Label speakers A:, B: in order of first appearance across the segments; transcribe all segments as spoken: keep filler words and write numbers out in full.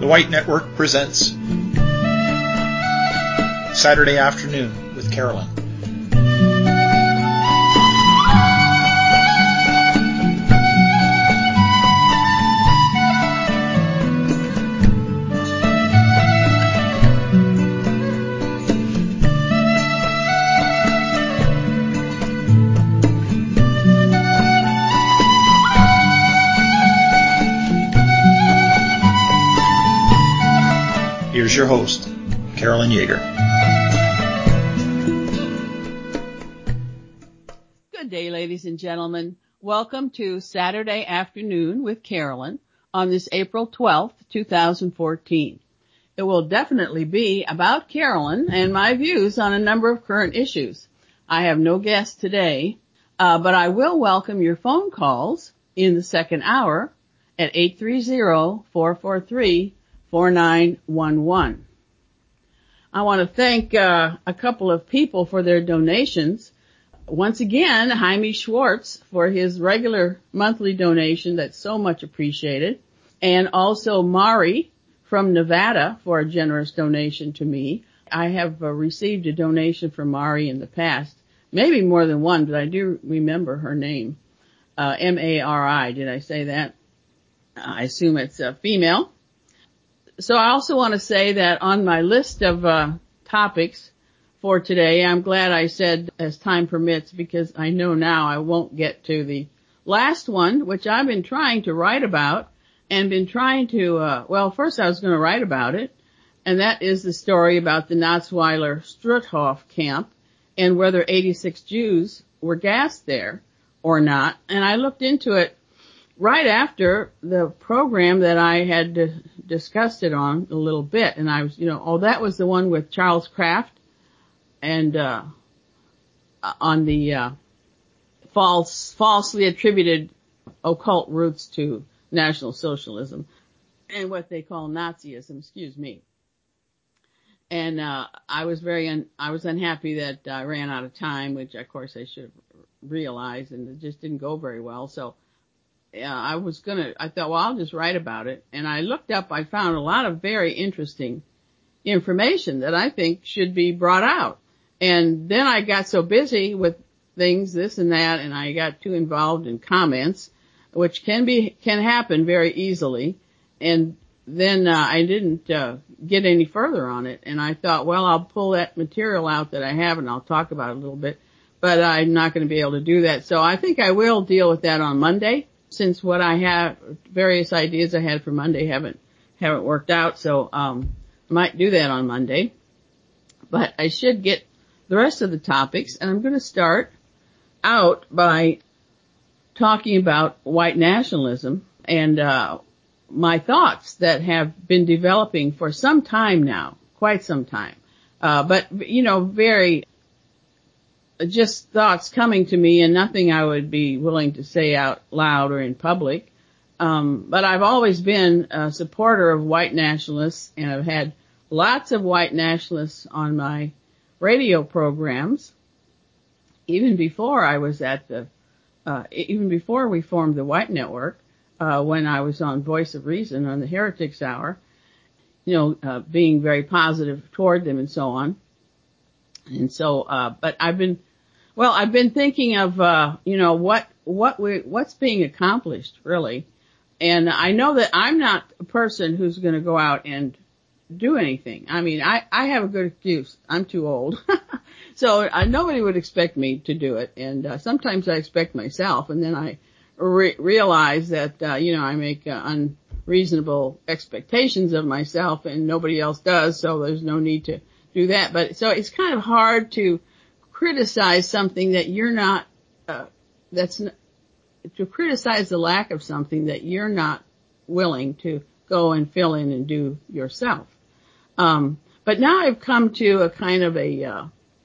A: The White Network presents Saturday Afternoon with Carolyn. Here's your host, Carolyn Yeager.
B: Good day, ladies and gentlemen. Welcome to Saturday Afternoon with Carolyn on this April twelfth, two thousand fourteen. It will definitely be about Carolyn and my views on a number of current issues. I have no guest today, uh, but I will welcome your phone calls in the second hour at eight three zero, four four three, four nine one one. I want to thank uh, a couple of people for their donations. Once again, Jaime Schwartz for his regular monthly donation that's so much appreciated. And also Mari from Nevada for a generous donation to me. I have uh, received a donation from Mari in the past, maybe more than one, but I do remember her name. Uh, M A R I, did I say that? I assume it's a female. So I also want to say that on my list of uh, topics for today, I'm glad I said as time permits, because I know now I won't get to the last one, which I've been trying to write about and been trying to, uh, well, first I was going to write about it, and that is the story about the Natzweiler Struthof camp and whether eighty-six Jews were gassed there or not. And I looked into it right after the program that I had d- discussed it on a little bit, and I was, you know, oh, that was the one with Charles Kraft and uh on the uh false, falsely attributed occult roots to National Socialism and what they call Nazism, excuse me. And uh I was very, un- I was unhappy that I ran out of time, which of course I should have realized, and it just didn't go very well. So Yeah, I was gonna, I thought, well, I'll just write about it. And I looked up, I found a lot of very interesting information that I think should be brought out. And then I got so busy with things, this and that, and I got too involved in comments, which can be, can happen very easily. And then, uh, I didn't, uh, get any further on it. And I thought, well, I'll pull that material out that I have and I'll talk about it a little bit, but I'm not going to be able to do that. So I think I will deal with that on Monday, since what I have, various ideas I had for Monday haven't, haven't worked out. So, um, I might do that on Monday, but I should get the rest of the topics. And I'm going to start out by talking about white nationalism and, uh, my thoughts that have been developing for some time now, quite some time. Uh, but, you know, very, just thoughts coming to me and nothing I would be willing to say out loud or in public. Um, but I've always been a supporter of white nationalists, and I've had lots of white nationalists on my radio programs, even before I was at the, uh, even before we formed the White Network, uh, when I was on Voice of Reason on the Heretics Hour, you know, uh, being very positive toward them and so on. And so, uh, but I've been, well, I've been thinking of, uh, you know, what, what we, what's being accomplished really. And I know that I'm not a person who's going to go out and do anything. I mean, I, I have a good excuse. I'm too old. So uh, nobody would expect me to do it. And, uh, sometimes I expect myself, and then I re- realize that, uh, you know, I make uh, unreasonable expectations of myself and nobody else does. So there's no need to do that. But so it's kind of hard to criticize something that you're not, uh, that's n- to criticize the lack of something that you're not willing to go and fill in and do yourself. Um, but now I've come to a kind of a, uh,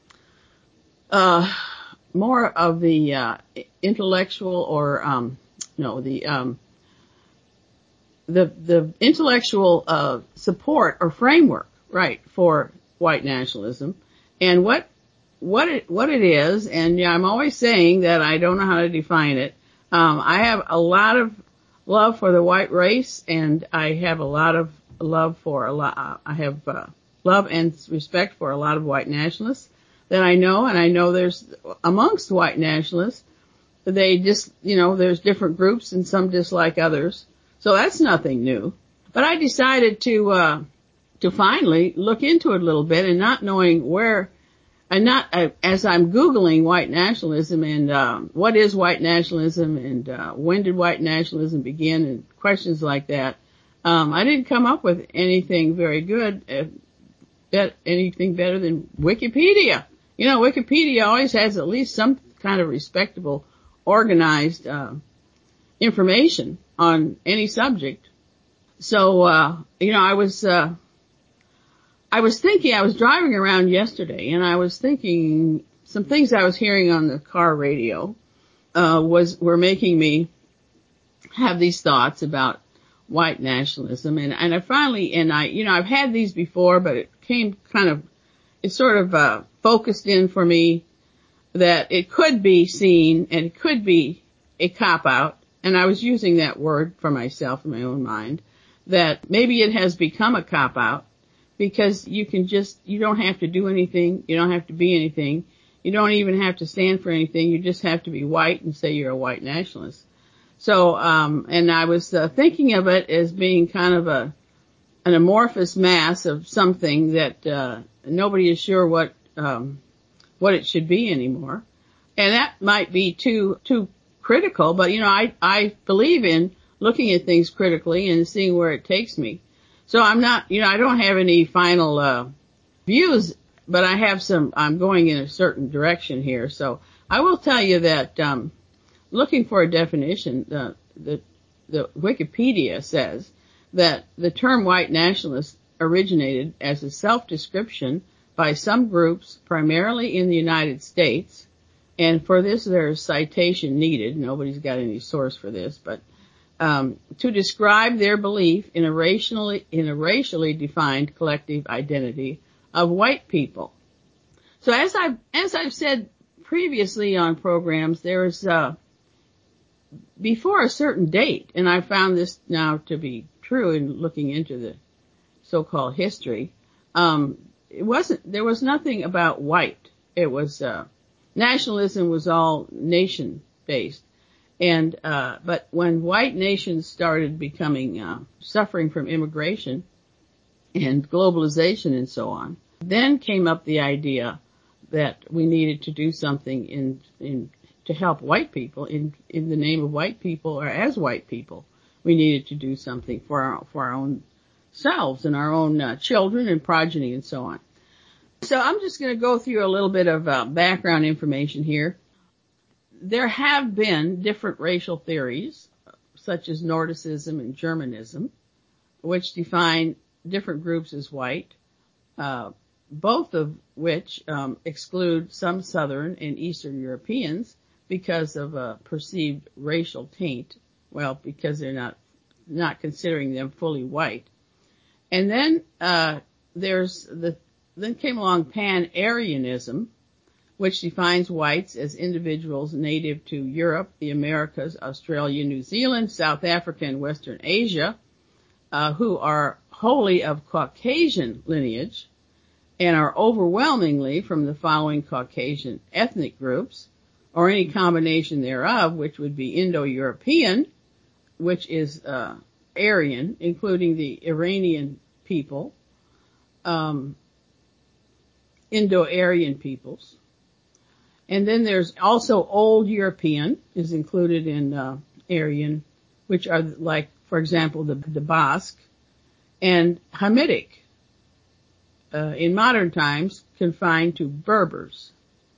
B: uh, more of the, uh, intellectual or, um, no, the, um, the, the intellectual, uh, support or framework, right, for white nationalism and what, what it, what it is. And yeah, I'm always saying that I don't know how to define it. Um, I have a lot of love for the white race, and I have a lot of love for a lot, I have uh, love and respect for a lot of white nationalists that I know, and I know there's, amongst white nationalists, they just, you know, there's different groups and some dislike others. So that's nothing new. But I decided to, uh, to finally look into it a little bit, and not knowing where, and not, uh, as I'm Googling white nationalism and, uh, what is white nationalism and, uh, when did white nationalism begin and questions like that, um, I didn't come up with anything very good, uh, bet, anything better than Wikipedia. You know, Wikipedia always has at least some kind of respectable, organized, uh, information on any subject. So, uh, you know, I was, uh, I was thinking, I was driving around yesterday and I was thinking some things I was hearing on the car radio, uh, was, were making me have these thoughts about white nationalism. And, and I finally, and I, you know, I've had these before, but it came kind of, it sort of, uh, focused in for me that it could be seen and it could be a cop-out. And I was using that word for myself in my own mind, that maybe it has become a cop-out because you can just, you don't have to do anything. You don't have to be anything. You don't even have to stand for anything. You just have to be white and say you're a white nationalist. So, um, and I was uh, thinking of it as being kind of a, an amorphous mass of something that, uh, nobody is sure what, um, what it should be anymore. And that might be too, too critical, but you know, I, I believe in looking at things critically and seeing where it takes me. So I'm not, you know, I don't have any final, uh, views, but I have some, I'm going in a certain direction here. So I will tell you that, um, looking for a definition, the, the, the Wikipedia says that the term white nationalist originated as a self-description by some groups, primarily in the United States, and for this there's citation needed. Nobody's got any source for this, but um, to describe their belief in a racially in a racially defined collective identity of white people. So as I've as I've said previously on programs, there's uh, before a certain date, and I found this now to be true in looking into the so-called history. Um, it wasn't, there was nothing about white. It was, uh, nationalism was all nation based. And, uh, but when white nations started becoming, uh, suffering from immigration and globalization and so on, then came up the idea that we needed to do something in, in, to help white people in, in the name of white people or as white people. We needed to do something for our, for our own selves and our own uh, children and progeny and so on. So I'm just going to go through a little bit of uh, background information here. There have been different racial theories, such as Nordicism and Germanism, which define different groups as white, uh, both of which um, exclude some Southern and Eastern Europeans because of a perceived racial taint. Well, because they're not not considering them fully white. And then uh there's the then came along Pan-Aryanism, which defines whites as individuals native to Europe, the Americas, Australia, New Zealand, South Africa, and Western Asia, uh who are wholly of Caucasian lineage and are overwhelmingly from the following Caucasian ethnic groups, or any combination thereof, which would be Indo-European, which is uh Aryan, including the Iranian people, um, Indo-Aryan peoples. And then there's also Old European is included in uh, Aryan, which are like, for example, the, the Basque, and Hamitic, uh, in modern times confined to Berbers.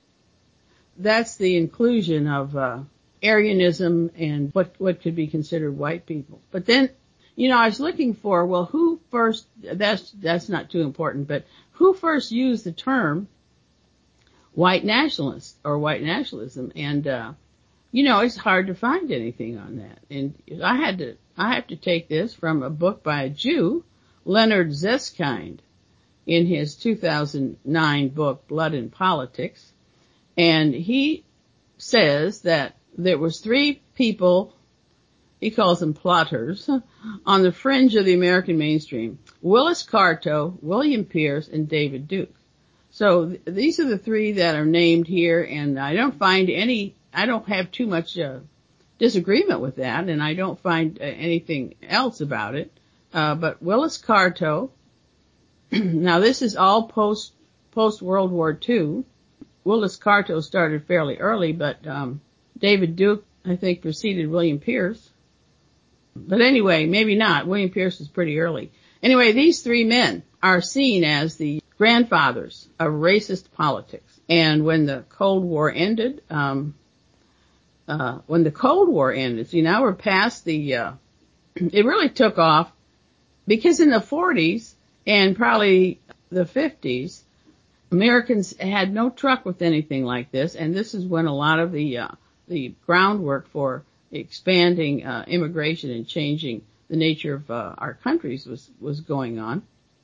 B: That's the inclusion of uh, Aryanism and what, what could be considered white people. But then, you know, I was looking for, well, who first, that's, that's not too important, but who first used the term white nationalist or white nationalism? And, uh, you know, it's hard to find anything on that. And I had to, I have to take this from a book by a Jew, Leonard Zeskind, in his two thousand nine book, Blood and Politics. And he says that there was three people he calls them plotters, on the fringe of the American mainstream. Willis Carto, William Pierce, and David Duke. So th- these are the three that are named here, and I don't find any, I don't have too much uh, disagreement with that, and I don't find uh, anything else about it. Uh, but Willis Carto, now this is all post, post World War Two. Willis Carto started fairly early, but um, David Duke, I think, preceded William Pierce. But anyway, maybe not. William Pierce is pretty early. Anyway, these three men are seen as the grandfathers of racist politics. And when the Cold War ended, um, uh, when the Cold War ended, see, now we're past the, uh, it really took off because in the forties and probably the fifties, Americans had no truck with anything like this. And this is when a lot of the, uh, the groundwork for expanding, uh, immigration and changing the nature of, uh, our countries was, was going on.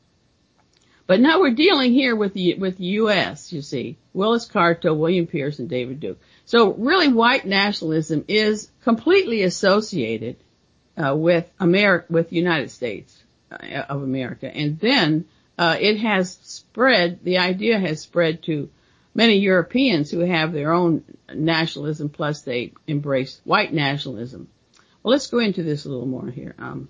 B: But now we're dealing here with the, with the U S, you see. Willis Carto, William Pierce, and David Duke. So really white nationalism is completely associated, uh, with America, with the United States uh, of America. And then, uh, it has spread, the idea has spread to many Europeans who have their own nationalism, plus they embrace white nationalism. Well, let's go into this a little more here. Um,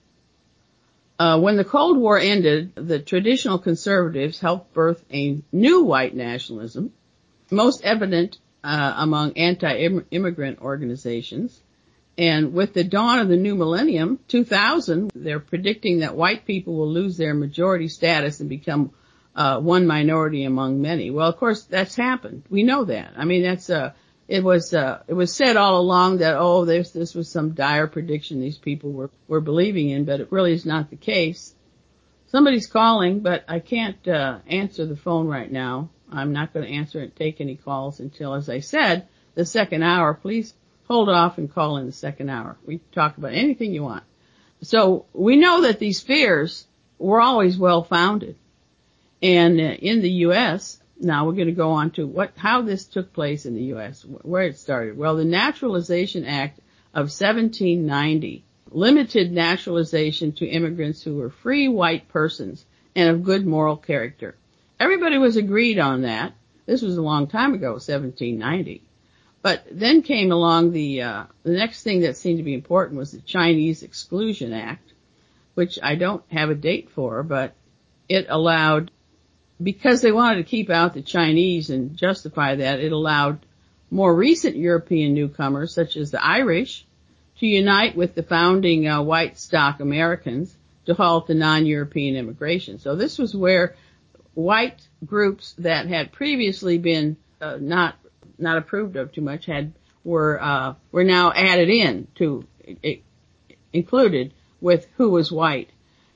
B: Uh, when the Cold War ended, the traditional conservatives helped birth a new white nationalism, most evident uh, among anti-immigrant organizations. And with the dawn of the new millennium, two thousand, they're predicting that white people will lose their majority status and become uh, one minority among many. Well, of course, that's happened. We know that. I mean, that's uh, it was uh, it was said all along that, oh, this this was some dire prediction these people were were believing in, but it really is not the case. Somebody's calling, but I can't uh, answer the phone right now. I'm not going to answer and take any calls until, as I said, the second hour. Please hold off and call in the second hour. We can talk about anything you want. So we know that these fears were always well-founded. And uh, in the U S, now we're going to go on to what, how this took place in the U S, where it started. Well, the Naturalization Act of seventeen ninety limited naturalization to immigrants who were free white persons and of good moral character. Everybody was agreed on that. This was a long time ago, seventeen ninety. But then came along the, uh, the next thing that seemed to be important was the Chinese Exclusion Act, which I don't have a date for, but it allowed, because they wanted to keep out the Chinese and justify that, it allowed more recent European newcomers, such as the Irish, to unite with the founding uh, white stock Americans to halt the non-European immigration. So this was where white groups that had previously been uh, not not approved of too much had were uh, were now added in to it, included with who was white.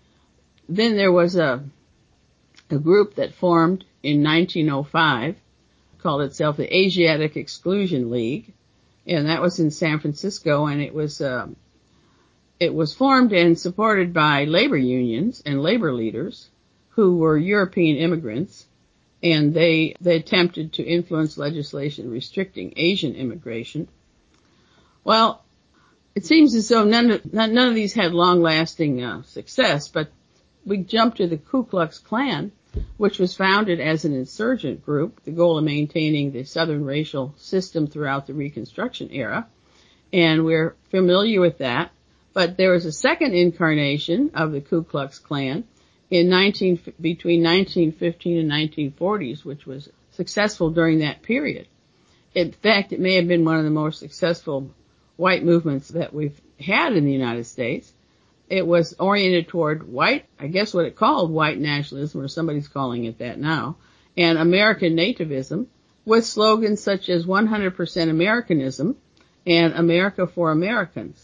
B: Then there was a a group that formed in nineteen oh five, called itself the Asiatic Exclusion League, and that was in San Francisco, and it was uh, it was formed and supported by labor unions and labor leaders who were European immigrants, and they they attempted to influence legislation restricting Asian immigration. Well, it seems as though none of, none of these had long-lasting uh, success, but we jump to the Ku Klux Klan, which was founded as an insurgent group, the goal of maintaining the Southern racial system throughout the Reconstruction era. And we're familiar with that. But there was a second incarnation of the Ku Klux Klan in nineteen, between nineteen fifteen and nineteen forties, which was successful during that period. In fact, it may have been one of the most successful white movements that we've had in the United States. It was oriented toward white, I guess what it called white nationalism, or somebody's calling it that now, and American nativism, with slogans such as one hundred percent Americanism and America for Americans.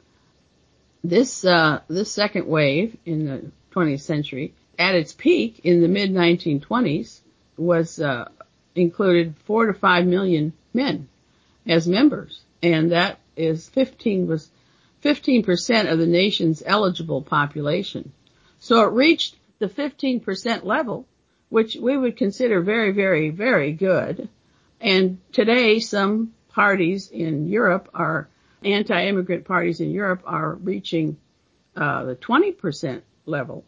B: This, uh, this second wave in the twentieth century, at its peak in the mid nineteen twenties, was, uh, included four to five million men as members. And that is fifteen, was fifteen percent of the nation's eligible population. So it reached the fifteen percent level, which we would consider very, very, very good. And today some parties in Europe are anti-immigrant parties in Europe are reaching uh, the twenty percent level.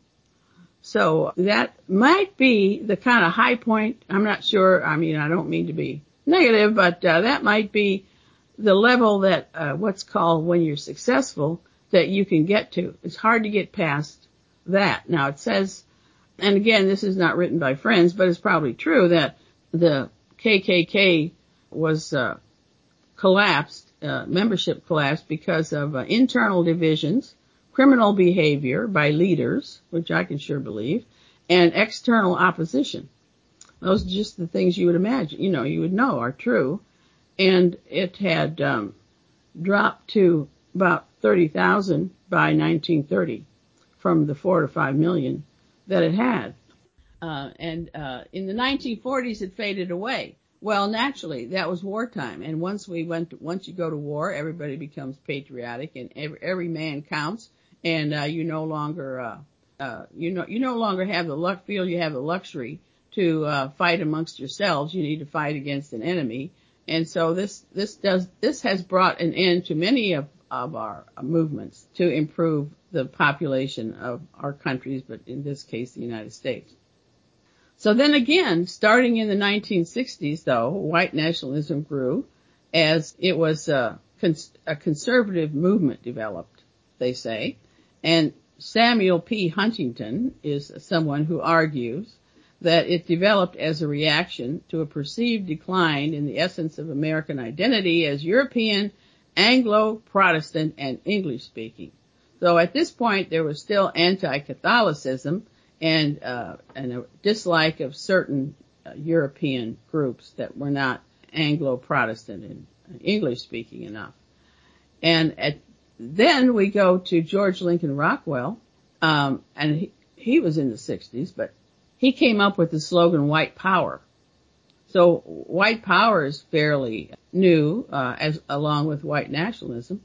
B: So that might be the kind of high point. I'm not sure. I mean, I don't mean to be negative, but uh, that might be the level that uh, what's called when you're successful that you can get to. It's hard to get past that. Now it says, and again, this is not written by friends, but it's probably true that the K K K was uh, collapsed, uh, membership collapsed because of uh, internal divisions, criminal behavior by leaders, which I can sure believe, and external opposition. Those are just the things you would imagine, you know, you would know are true. And it had um, dropped to about thirty thousand by nineteen thirty from the four to five million that it had. Uh, and uh, in the nineteen forties, it faded away. Well, naturally, that was wartime. And once we went, to, once you go to war, everybody becomes patriotic, and every, every man counts. And uh, you no longer, uh, uh, you know, you no longer have the luck, feel you have the luxury to uh, fight amongst yourselves. You need to fight against an enemy. And so this, this does, this has brought an end to many of, of our movements to improve the population of our countries, but in this case, the United States. So then again, starting in the nineteen sixties, though, white nationalism grew as it was a, cons- a conservative movement developed, they say. And Samuel P. Huntington is someone who argues that it developed as a reaction to a perceived decline in the essence of American identity as European, Anglo-Protestant, and English-speaking. So at this point, there was still anti-Catholicism and, uh, and a dislike of certain uh, European groups that were not Anglo-Protestant and English-speaking enough. And at Then we go to George Lincoln Rockwell, um, and he, he was in the sixties, but he came up with the slogan "White Power." So white power is fairly new, uh, as along with white nationalism.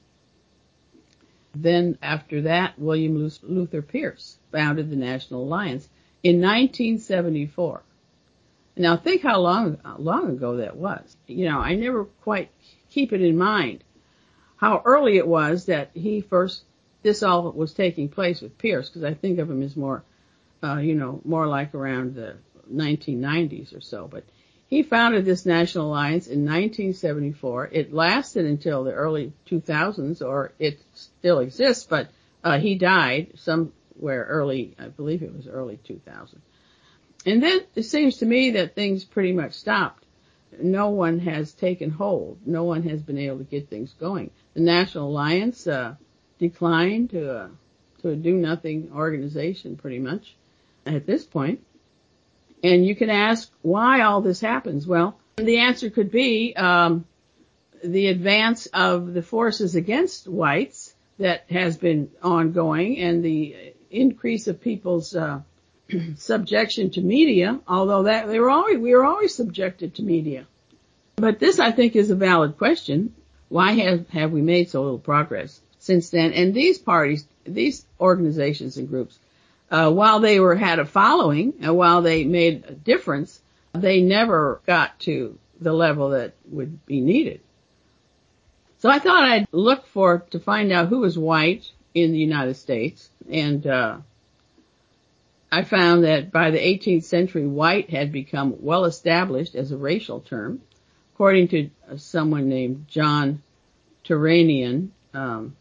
B: Then after that, William Luther Pierce founded the National Alliance in nineteen seventy-four. Now think how long how long ago that was. You know, I never quite keep it in mind how early it was that he first, this all was taking place with Pierce, because I think of him as more, uh, you know, more like around the nineteen nineties or so. But he founded this National Alliance in nineteen seventy-four. It lasted until the early two thousands, or it still exists, but uh, he died somewhere early, I believe it was early two thousand. And then it seems to me that things pretty much stopped. No one has taken hold. No one has been able to get things going. The National Alliance uh, declined to a, to a do-nothing organization pretty much at this point. And you can ask why all this happens. Well, the answer could be um, the advance of the forces against whites that has been ongoing, and the increase of people's uh, subjection to media, although that they were always, we were always subjected to media. But this, I think, is a valid question. Why have, have we made so little progress since then? And these parties, these organizations and groups, uh, while they were, had a following and while they made a difference, they never got to the level that would be needed. So I thought I'd look for, to find out who was white in the United States, and, uh, I found that by the eighteenth century, white had become well established as a racial term. According to someone named John Turanian, um,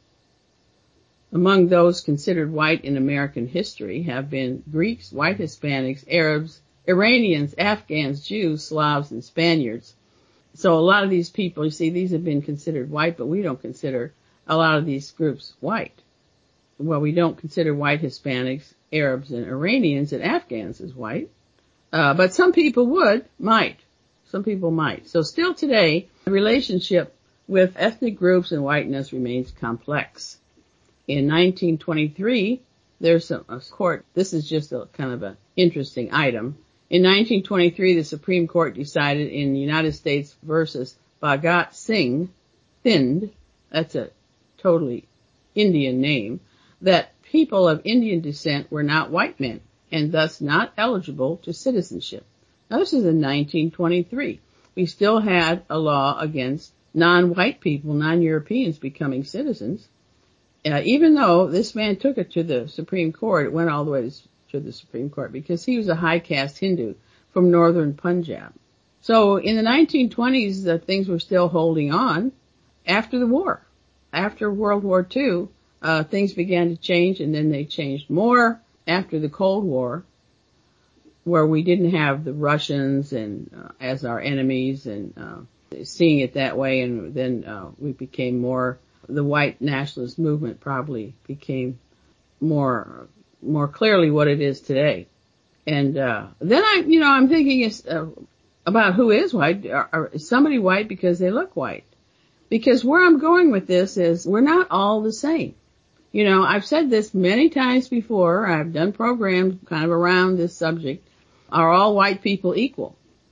B: among those considered white in American history have been Greeks, white Hispanics, Arabs, Iranians, Afghans, Jews, Slavs, and Spaniards. So a lot of these people, you see, these have been considered white, but we don't consider a lot of these groups white. Well, we don't consider white Hispanics, Arabs, and Iranians and Afghans as white. Uh, but some people would, might. Some people might. So still today, the relationship with ethnic groups and whiteness remains complex. In nineteen twenty-three, there's a, a court, this is just a kind of an interesting item. In nineteen twenty-three, the Supreme Court decided in the United States versus Bhagat Singh, Thind, that's a totally Indian name, that people of Indian descent were not white men and thus not eligible to citizenship. Now this is in nineteen twenty-three. We still had a law against non-white people, non-Europeans becoming citizens. Uh, even though this man took it to the Supreme Court, it went all the way to, to the Supreme Court because he was a high caste Hindu from northern Punjab. So in the nineteen twenties, the things were still holding on after the war. After World War Two, uh, things began to change, and then they changed more after the Cold War, where we didn't have the Russians and uh, as our enemies and uh, seeing it that way, and then uh, we became more, the white nationalist movement probably became more more clearly what it is today. And uh, then I, you know, I'm thinking uh, about who is white. Are, are, is somebody white because they look white? Because where I'm going with this is we're not all the same. You know, I've said this many times before. I've done programs kind of around this subject. Are all white people equal?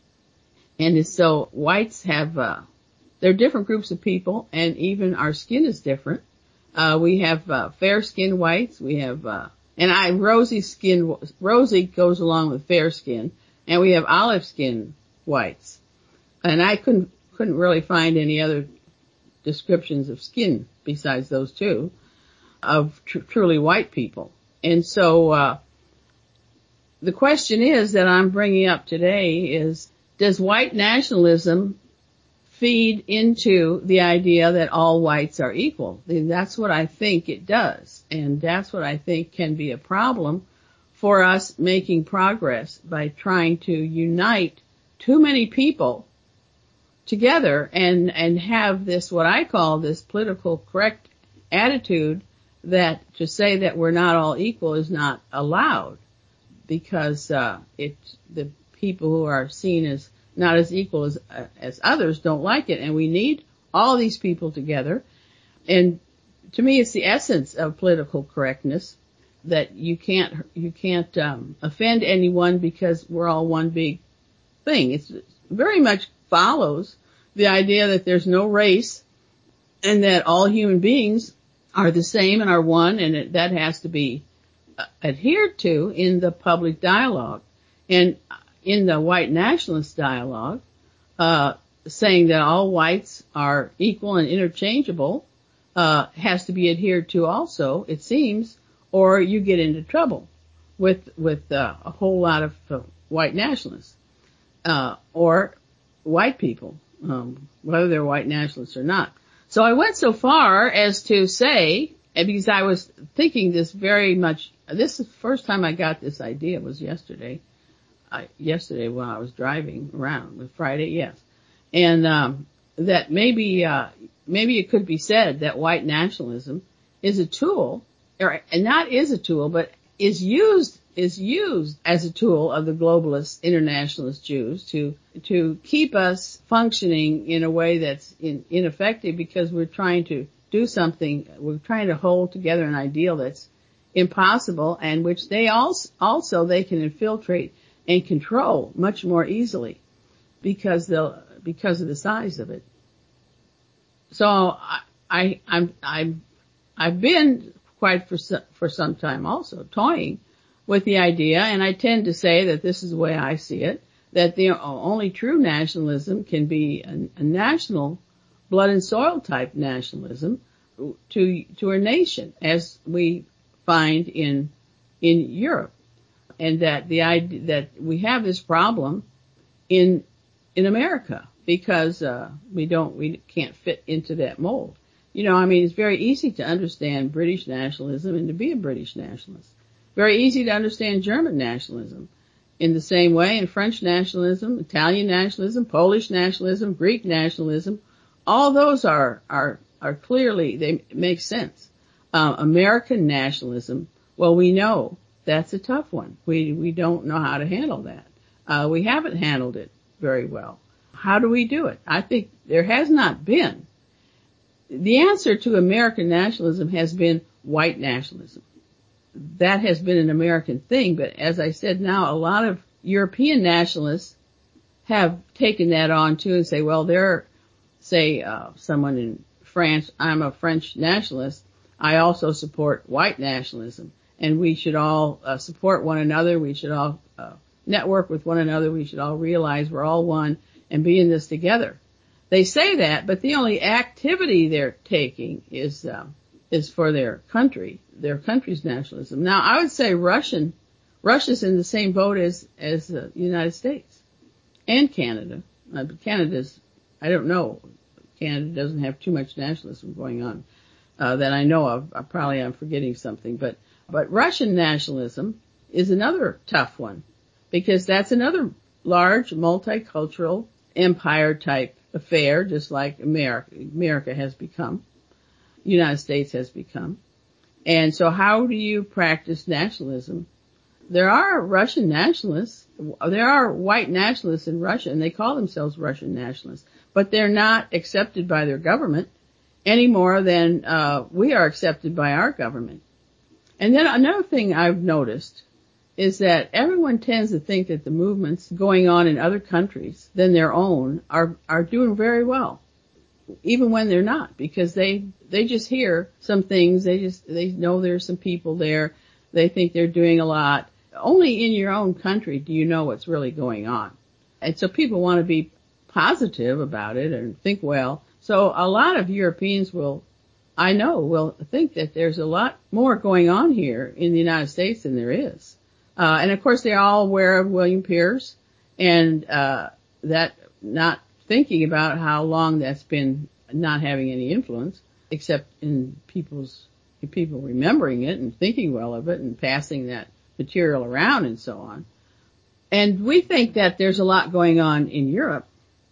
B: And so whites have, uh, they're different groups of people, and even our skin is different. Uh, we have uh, fair-skinned whites. We have, uh, and I rosy skin, rosy goes along with fair skin, and we have olive skin whites. And I couldn't couldn't really find any other descriptions of skin besides those two of tr- truly white people. And so uh the question is that I'm bringing up today is, does white nationalism feed into the idea that all whites are equal? And that's what I think it does. And that's what I think can be a problem for us making progress by trying to unite too many people together and, and have this, what I call this political correct attitude that to say that we're not all equal is not allowed, because uh it the people who are seen as not as equal as uh, as others don't like it, and we need all these people together. And to me, it's the essence of political correctness, that you can't you can't um offend anyone because we're all one big thing. It's very much follows the idea that there's no race and that all human beings are the same and are one, and it, that has to be adhered to in the public dialogue. And in the white nationalist dialogue, uh saying that all whites are equal and interchangeable uh has to be adhered to also, it seems, or you get into trouble with with uh, a whole lot of uh, white nationalists uh or white people, um whether they're white nationalists or not. So I went so far as to say, and because I was thinking this very much, this is the first time I got this idea was yesterday, I, yesterday when I was driving around with Friday, yes. And, um, that maybe, uh, maybe it could be said that white nationalism is a tool, or, and not is a tool, but is used, is used as a tool of the globalist internationalist Jews to, to keep us functioning in a way that's in, ineffective, because we're trying to do something, we're trying to hold together an ideal that's impossible, and which they also, also they can infiltrate and control much more easily because they'll, because of the size of it. So I, I, I'm, I'm, I've been quite for some, for some time also toying with the idea, and I tend to say that this is the way I see it, that the only true nationalism can be a, a national blood and soil type nationalism to, to a nation, as we find in, in Europe. And that the idea that we have this problem in, in America because, uh, we don't, we can't fit into that mold. You know, I mean, it's very easy to understand British nationalism and to be a British nationalist. Very easy to understand German nationalism in the same way, and French nationalism, Italian nationalism, Polish nationalism, Greek nationalism. All those are, are, are clearly, they make sense. Uh, American nationalism, well, we know that's a tough one. We, we don't know how to handle that. Uh, we haven't handled it very well. How do we do it? I think there has not been. The answer to American nationalism has been white nationalism. That has been an American thing, but as I said, now a lot of European nationalists have taken that on too and say, well, they're, say, uh, someone in France, I'm a French nationalist, I also support white nationalism, and we should all uh, support one another, we should all uh, network with one another, we should all realize we're all one and be in this together. they say that, but the only activity they're taking is, uh, is for their country, their country's nationalism. Now, I would say Russian, Russia's in the same boat as, as the United States and Canada. Uh, but Canada's, I don't know, Canada doesn't have too much nationalism going on, uh, that I know of. Uh, probably I'm forgetting something, but, but Russian nationalism is another tough one because that's another large multicultural empire type affair, just like America, America has become, United States has become. And so how do you practice nationalism? There are Russian nationalists, there are white nationalists in Russia, and they call themselves Russian nationalists, but they're not accepted by their government any more than uh, we are accepted by our government. And then another thing I've noticed is that everyone tends to think that the movements going on in other countries than their own are, are doing very well, even when they're not, because they, they just hear some things, they just, they know there's some people there, they think they're doing a lot. Only in your own country do you know what's really going on. And so people want to be positive about it and think well. So a lot of Europeans will, I know, will think that there's a lot more going on here in the United States than there is. Uh, and of course they're all aware of William Pierce and, uh, that not thinking about how long that's been not having any influence except in people's, in people remembering it and thinking well of it and passing that material around and so on. And we think that there's a lot going on in Europe.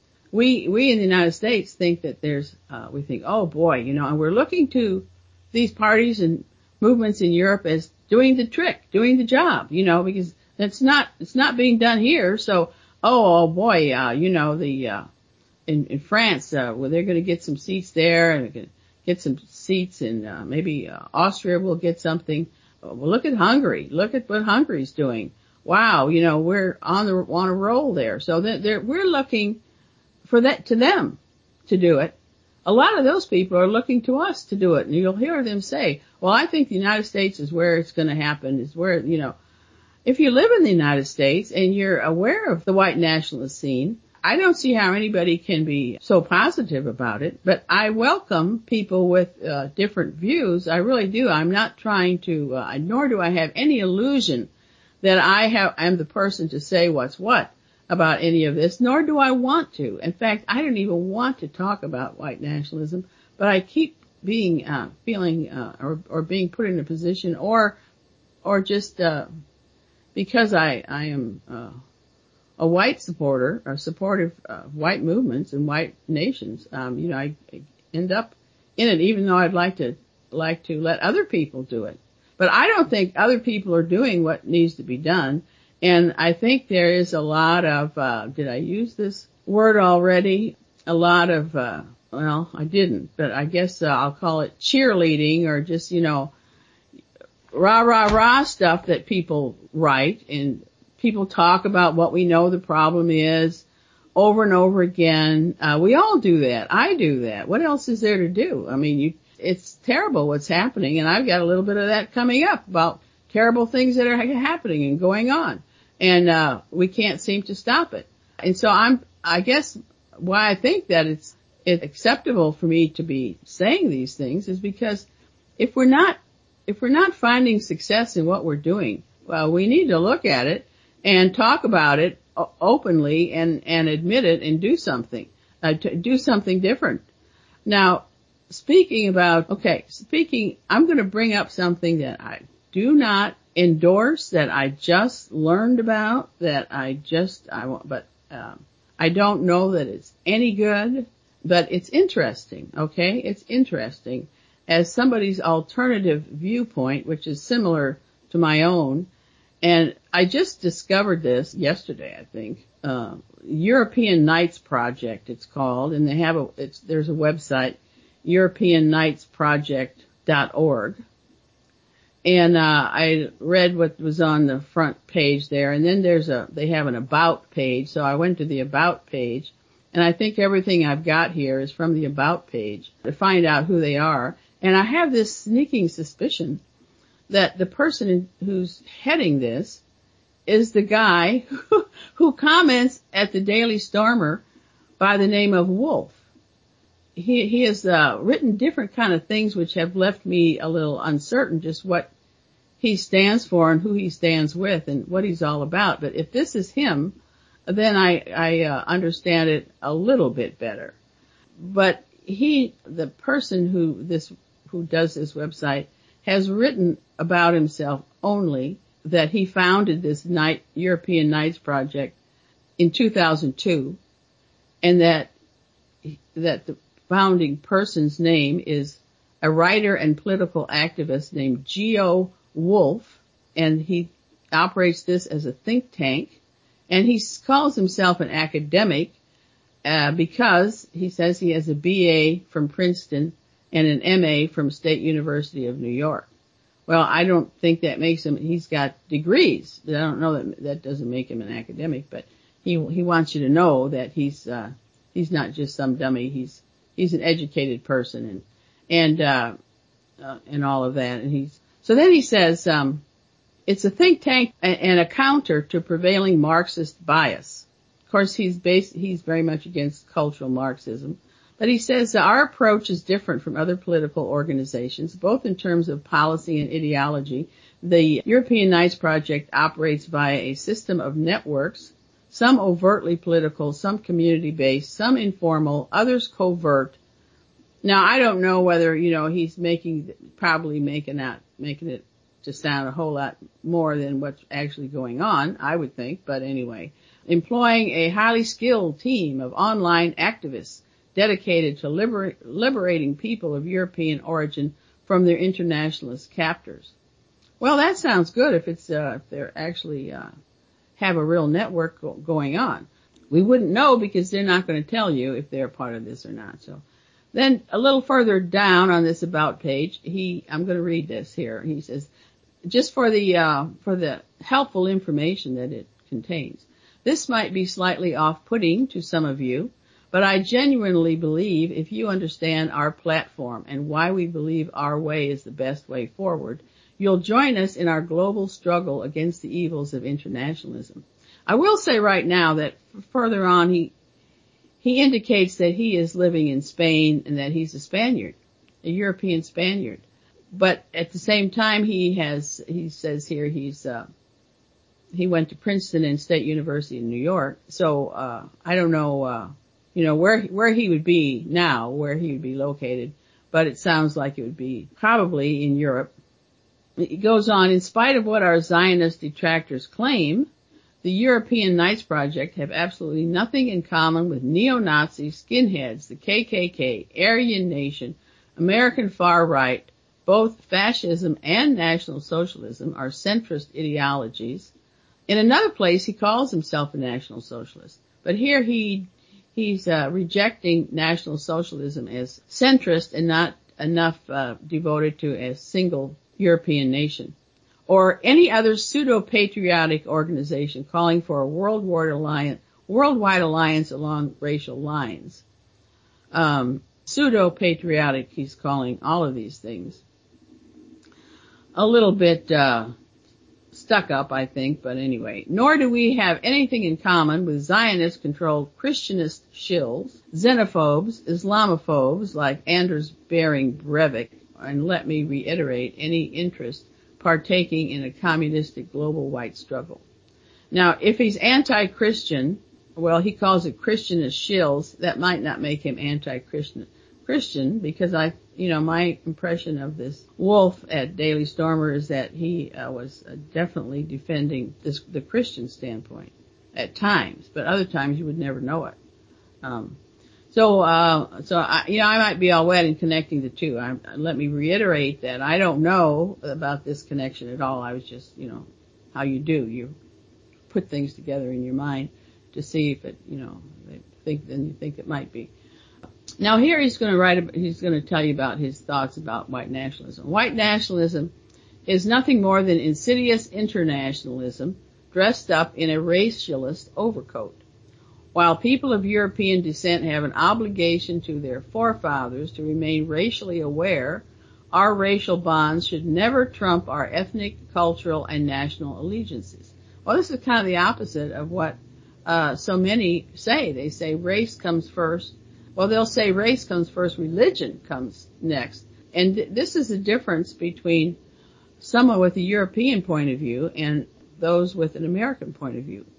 B: We, we in the United States think that there's, uh, we think, oh boy, you know, and we're looking to these parties and movements in Europe as doing the trick, doing the job, you know, because it's not, it's not being done here. So, oh, oh boy, uh, you know, the, uh, in, in France, uh, well, they're going to get some seats there and get some seats in, uh, maybe, uh, Austria will get something. Well, look at Hungary. Look at what Hungary's doing. Wow, you know, we're on the, on a roll there. So that they're, we're looking for that, to them to do it. A lot of those people are looking to us to do it. And you'll hear them say, well, I think the United States is where it's going to happen, is where, you know, if you live in the United States and you're aware of the white nationalist scene, I don't see how anybody can be so positive about it, but I welcome people with uh, different views. I really do. I'm not trying to, uh, nor do I have any illusion that I have, I'm the person to say what's what about any of this, nor do I want to. In fact, I don't even want to talk about white nationalism, but I keep being, uh, feeling, uh, or, or being put in a position or, or just, uh, because I, I am, uh, a white supporter, or supportive of white movements and white nations, um, you know, I end up in it, even though I'd like to, like to let other people do it. But I don't think other people are doing what needs to be done. And I think there is a lot of, uh, did I use this word already? A lot of, uh, well, I didn't, but I guess uh, I'll call it cheerleading or just, you know, rah, rah, rah stuff that people write and people talk about what we know the problem is over and over again. Uh, we all do that. I do that. What else is there to do? I mean, you, it's terrible what's happening, and I've got a little bit of that coming up about terrible things that are happening and going on, and uh we can't seem to stop it. And so I'm, I guess why I think that it's, it's acceptable for me to be saying these things is because if we're not, if we're not finding success in what we're doing, well, we need to look at it and talk about it openly and, and admit it and do something, uh, to do something different. Now, speaking about, okay, speaking, I'm going to bring up something that I do not endorse, that I just learned about, that I just, I want, but, um, I don't know that it's any good, but it's interesting, okay? It's interesting as somebody's alternative viewpoint, which is similar to my own. And I just discovered this yesterday, I think. Uh, European Nights Project, it's called, and they have a, it's, there's a website, European Nights Project dot org. And, uh, I read what was on the front page there, and then there's a, they have an about page, so I went to the about page, and I think everything I've got here is from the about page to find out who they are. And I have this sneaking suspicion that the person who's heading this is the guy who, who comments at the Daily Stormer by the name of Wolf. he, he has uh, written different kind of things which have left me a little uncertain just what he stands for and who he stands with and what he's all about. But if this is him, then I, I uh, understand it a little bit better. But he, the person who this, who does this website, has written about himself only that he founded this Night, European Nights Project in two thousand two, and that that the founding person's name is a writer and political activist named Geo Wolf, and he operates this as a think tank, and he calls himself an academic uh, because he says he has a B A from Princeton and an M A from State University of New York. Well, I don't think that makes him, he's got degrees. I don't know that that doesn't make him an academic, but he he wants you to know that he's uh he's not just some dummy. He's he's an educated person and and uh, uh and all of that. And he's so then he says um it's a think tank and a counter to prevailing Marxist bias. Of course, he's based he's very much against cultural Marxism. But he says our approach is different from other political organizations, both in terms of policy and ideology. The European Nights Project operates via a system of networks, some overtly political, some community-based, some informal, others covert. Now, I don't know whether, you know, he's making, probably making that, making it to sound a whole lot more than what's actually going on, I would think, but anyway. Employing a highly skilled team of online activists dedicated to liber- liberating people of European origin from their internationalist captors. Well, that sounds good if it's, uh, if they're actually, uh, have a real network go- going on. We wouldn't know because they're not going to tell you if they're part of this or not. So then a little further down on this about page, he, I'm going to read this here. He says, just for the, uh, for the helpful information that it contains. This might be slightly off-putting to some of you, but I genuinely believe if you understand our platform and why we believe our way is the best way forward, you'll join us in our global struggle against the evils of internationalism. I will say right now that further on he he indicates that he is living in Spain and that he's a Spaniard, a European Spaniard. But at the same time he has he says here he's uh he went to Princeton and State University in New York. So uh I don't know uh you know, where, where he would be now, where he would be located, but it sounds like it would be probably in Europe. It goes on, in spite of what our Zionist detractors claim, the European Nights Project have absolutely nothing in common with neo-Nazis, skinheads, the K K K, Aryan Nation, American far right. Both fascism and National Socialism are centrist ideologies. In another place, he calls himself a National Socialist, but here he He's uh, rejecting National Socialism as centrist and not enough uh, devoted to a single European nation, or any other pseudo-patriotic organization calling for a worldwide alliance, worldwide alliance along racial lines. Um, pseudo-patriotic, he's calling all of these things. A little bit uh stuck up, I think, but anyway. Nor do we have anything in common with Zionist-controlled Christianist shills, xenophobes, Islamophobes like Anders Behring Breivik, and let me reiterate, any interest partaking in a communistic global white struggle. Now, if he's anti-Christian, well, he calls it Christianist shills, that might not make him anti-Christian, Christian, because I, you know, my impression of this Wolf at Daily Stormer is that he uh, was uh, definitely defending this, the Christian standpoint at times, but other times you would never know it. Um, so, uh, so I, you know, I might be all wet in connecting the two. I, let me reiterate that I don't know about this connection at all. I was just, you know, how you do. You put things together in your mind to see if it, you know, they think, then you think it might be. Now here he's going to write, he's going to tell you about his thoughts about white nationalism. White nationalism is nothing more than insidious internationalism dressed up in a racialist overcoat. While people of European descent have an obligation to their forefathers to remain racially aware, our racial bonds should never trump our ethnic, cultural, and national allegiances. Well, this is kind of the opposite of what uh so many say. They say race comes first. Well, they'll say race comes first, religion comes next. And th- this is the difference between someone with a European point of view and those with an American point of view.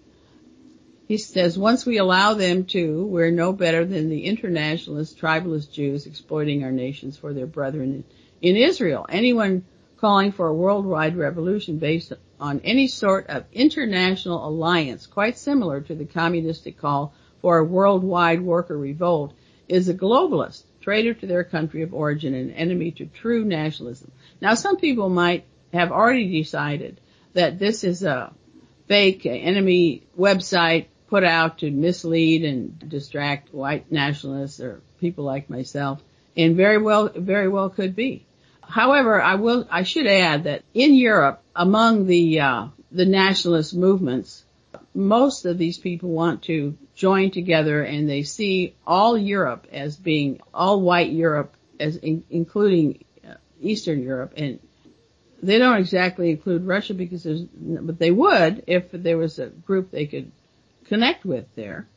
B: He says, once we allow them to, we're no better than the internationalist, tribalist Jews exploiting our nations for their brethren in Israel. Anyone calling for a worldwide revolution based on any sort of international alliance, quite similar to the communistic call for a worldwide worker revolt, is a globalist, traitor to their country of origin and enemy to true nationalism. Now, some people might have already decided that this is a fake enemy website put out to mislead and distract white nationalists or people like myself, and very well, very well could be. However, I will, I should add that in Europe, among the, uh, the nationalist movements, most of these people want to join together, and they see all Europe as being, all white Europe as in, including uh, Eastern Europe, and they don't exactly include Russia because there's, but they would if there was a group they could connect with there,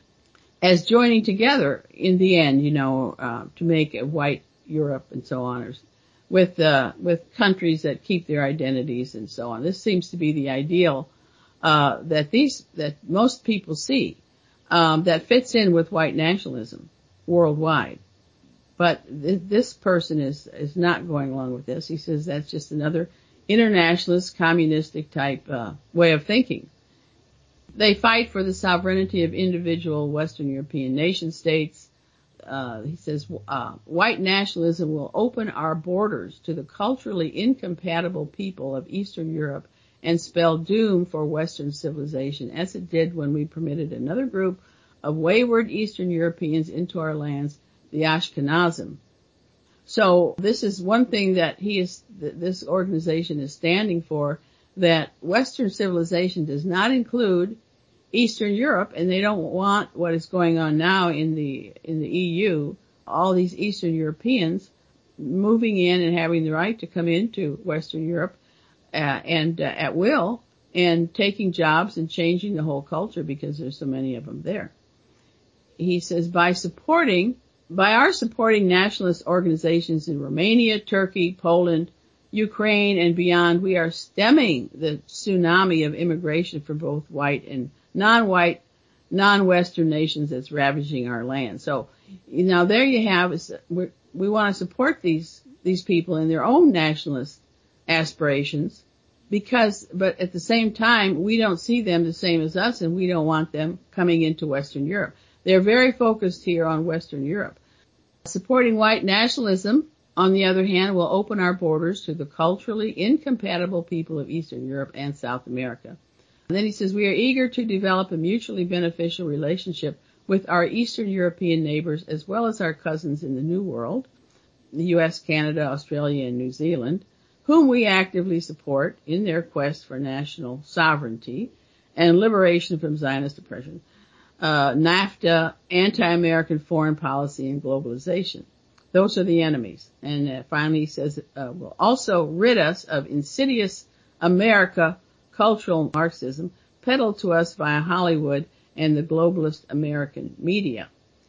B: as joining together in the end, you know, uh, to make a white Europe and so on, with, uh, with countries that keep their identities and so on. This seems to be the ideal, uh, that these, that most people see, um, that fits in with white nationalism worldwide. But th- this person is, is not going along with this. He says that's just another internationalist, communistic type, uh, way of thinking. They fight for the sovereignty of individual Western European nation states. Uh, he says, uh, white nationalism will open our borders to the culturally incompatible people of Eastern Europe and spell doom for Western civilization, as it did when we permitted another group of wayward Eastern Europeans into our lands, the Ashkenazim. So this is one thing that he is, this organization is standing for, that Western civilization does not include Eastern Europe, and they don't want what is going on now in the in the E U, all these Eastern Europeans moving in and having the right to come into Western Europe uh, and uh, at will, and taking jobs and changing the whole culture because there's so many of them there. He says, by supporting, by our supporting nationalist organizations in Romania, Turkey, Poland, Ukraine, and beyond, we are stemming the tsunami of immigration from both white and non-white, non-Western nations that's ravaging our land. So, you know, there you have is we we want to support these these people in their own nationalist aspirations, because, but at the same time, we don't see them the same as us, and we don't want them coming into Western Europe. They're very focused here on Western Europe. Supporting white nationalism, on the other hand, will open our borders to the culturally incompatible people of Eastern Europe and South America. And then he says, we are eager to develop a mutually beneficial relationship with our Eastern European neighbors as well as our cousins in the New World, the U S, Canada, Australia, and New Zealand, whom we actively support in their quest for national sovereignty and liberation from Zionist oppression, uh, NAFTA, anti-American foreign policy, and globalization. Those are the enemies. And uh, finally he says, uh, will also rid us of insidious America cultural Marxism peddled to us via Hollywood and the globalist American media.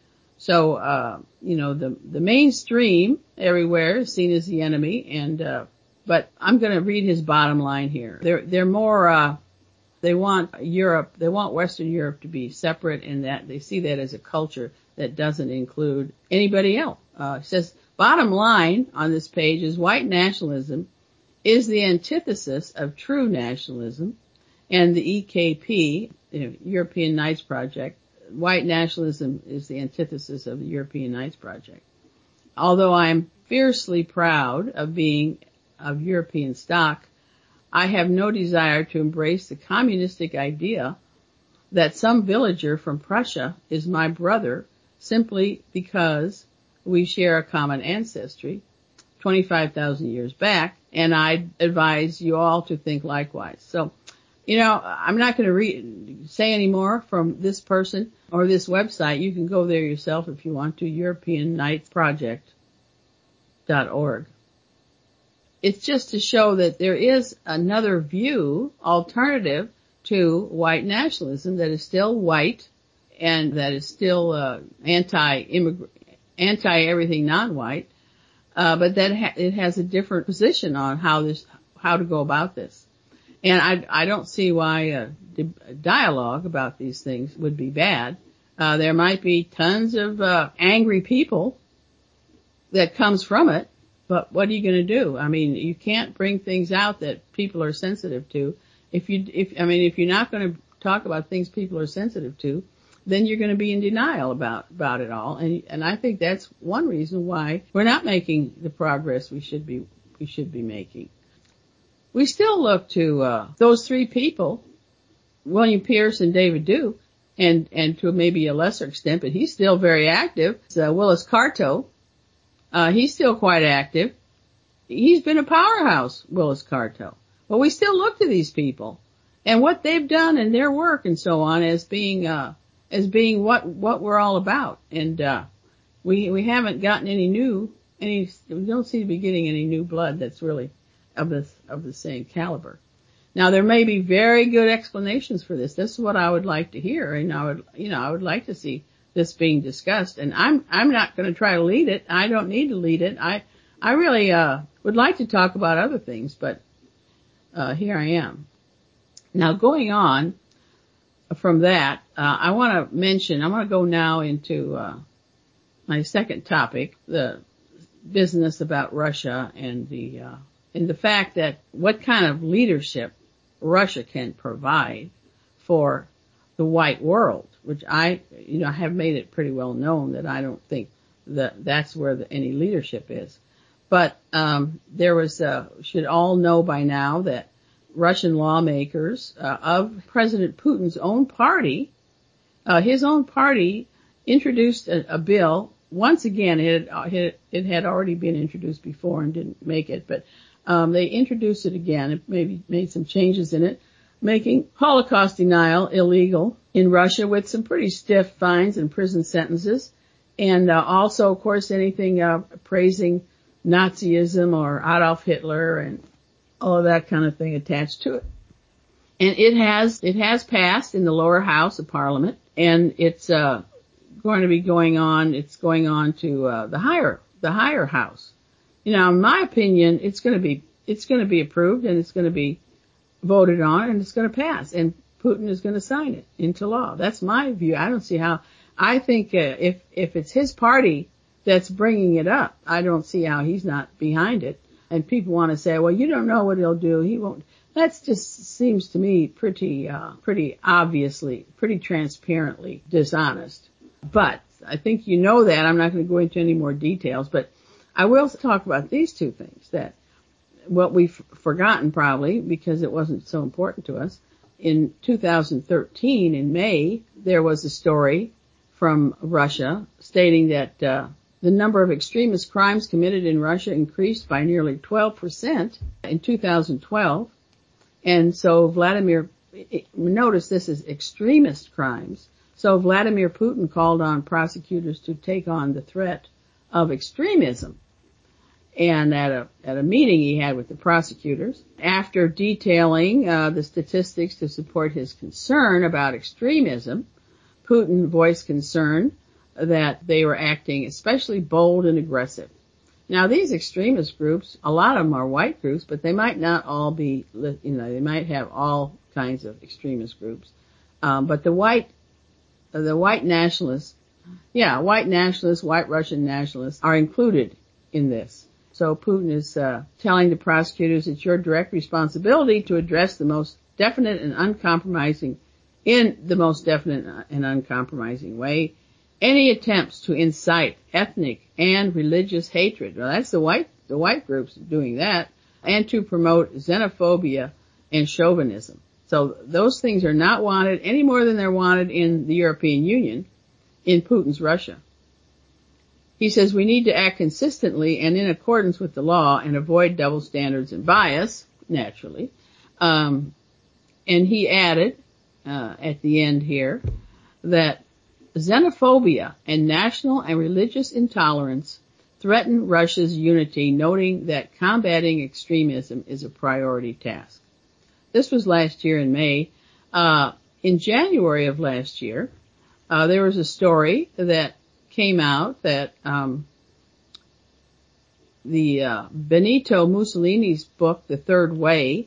B: So, uh, you know, the, the mainstream everywhere is seen as the enemy, and, uh, but I'm going to read his bottom line here. They're, they're more, uh, they want Europe, they want Western Europe to be separate, in that they see that as a culture that doesn't include anybody else. Uh, it says, bottom line on this page is white nationalism is the antithesis of true nationalism, and the E K P, the European Knights Project, white nationalism is the antithesis of the European Knights Project. Although I'm fiercely proud of being of European stock, I have no desire to embrace the communistic idea that some villager from Prussia is my brother simply because we share a common ancestry twenty-five thousand years back, and I advise you all to think likewise. So, you know, I'm not going to re- say any more from this person or this website. You can go there yourself if you want to, European Knights Project dot org. It's just to show that there is another view, alternative to white nationalism, that is still white and that is still uh, anti-immigrant, anti-everything non-white, uh, but that ha- it has a different position on how this, how to go about this. And I, I don't see why a, a dialogue about these things would be bad. Uh, there might be tons of uh, angry people that comes from it, but what are you going to do? I mean, you can't bring things out that people are sensitive to. If you, if I mean, if you're not going to talk about things people are sensitive to, then you're going to be in denial about about it all. And and I think that's one reason why we're not making the progress we should be we should be making. We still look to uh those three people, William Pierce and David Duke, and and to maybe a lesser extent, but he's still very active. It's, uh, Willis Carto, uh he's still quite active. He's been a powerhouse, Willis Carto. But we still look to these people and what they've done and their work and so on as being uh as being what what we're all about. And uh we we haven't gotten any new any we don't seem to be getting any new blood that's really of this of the same caliber. Now there may be very good explanations for this. This is what I would like to hear, and I would you know I would like to see this being discussed. And I'm I'm not going to try to lead it. I don't need to lead it. I I really uh would like to talk about other things, but uh here I am. Now going on from that, uh I want to mention I want to go now into uh my second topic, the business about Russia and the uh and the fact that what kind of leadership Russia can provide for the white world, which I, you know, have made it pretty well known that I don't think that that's where the, any leadership is. But um there was, uh, should all know by now that Russian lawmakers uh, of President Putin's own party, uh, his own party introduced a, a bill. Once again, it had, it had already been introduced before and didn't make it, but Um, they introduced it again. It maybe made some changes in it, making Holocaust denial illegal in Russia with some pretty stiff fines and prison sentences. And uh, also, of course, anything uh, praising Nazism or Adolf Hitler and all of that kind of thing attached to it. And it has it has passed in the lower house of Parliament, and it's uh, going to be going on. It's going on to uh, the higher the higher house. You know, in my opinion, it's going to be, it's going to be approved and it's going to be voted on and it's going to pass and Putin is going to sign it into law. That's my view. I don't see how, I think uh, if, if it's his party that's bringing it up, I don't see how he's not behind it. And people want to say, well, you don't know what he'll do. He won't. That just seems to me pretty, uh, pretty obviously, pretty transparently dishonest. But I think you know that. I'm not going to go into any more details, but I will talk about these two things, that what we've forgotten probably because it wasn't so important to us. In two thousand thirteen, in May, there was a story from Russia stating that uh, the number of extremist crimes committed in Russia increased by nearly twelve percent in two thousand twelve. And so Vladimir, notice this is extremist crimes. So Vladimir Putin called on prosecutors to take on the threat of extremism. And at a at a meeting he had with the prosecutors, after detailing uh, the statistics to support his concern about extremism, Putin voiced concern that they were acting especially bold and aggressive. Now these extremist groups, a lot of them are white groups, but they might not all be, you know, they might have all kinds of extremist groups. Um, but the white, the white nationalists, yeah, white nationalists, white Russian nationalists are included in this. So Putin is uh, telling the prosecutors it's your direct responsibility to address the most definite and uncompromising, in the most definite and uncompromising way, any attempts to incite ethnic and religious hatred. Well, that's the white, the white groups doing that, and to promote xenophobia and chauvinism. So those things are not wanted any more than they're wanted in the European Union, in Putin's Russia. He says we need to act consistently and in accordance with the law and avoid double standards and bias, naturally. Um, and he added, uh, at the end here, that xenophobia and national and religious intolerance threaten Russia's unity, noting that combating extremism is a priority task. This was last year in May. Uh, in January of last year, Uh, there was a story that came out that um, the uh, Benito Mussolini's book, The Third Way,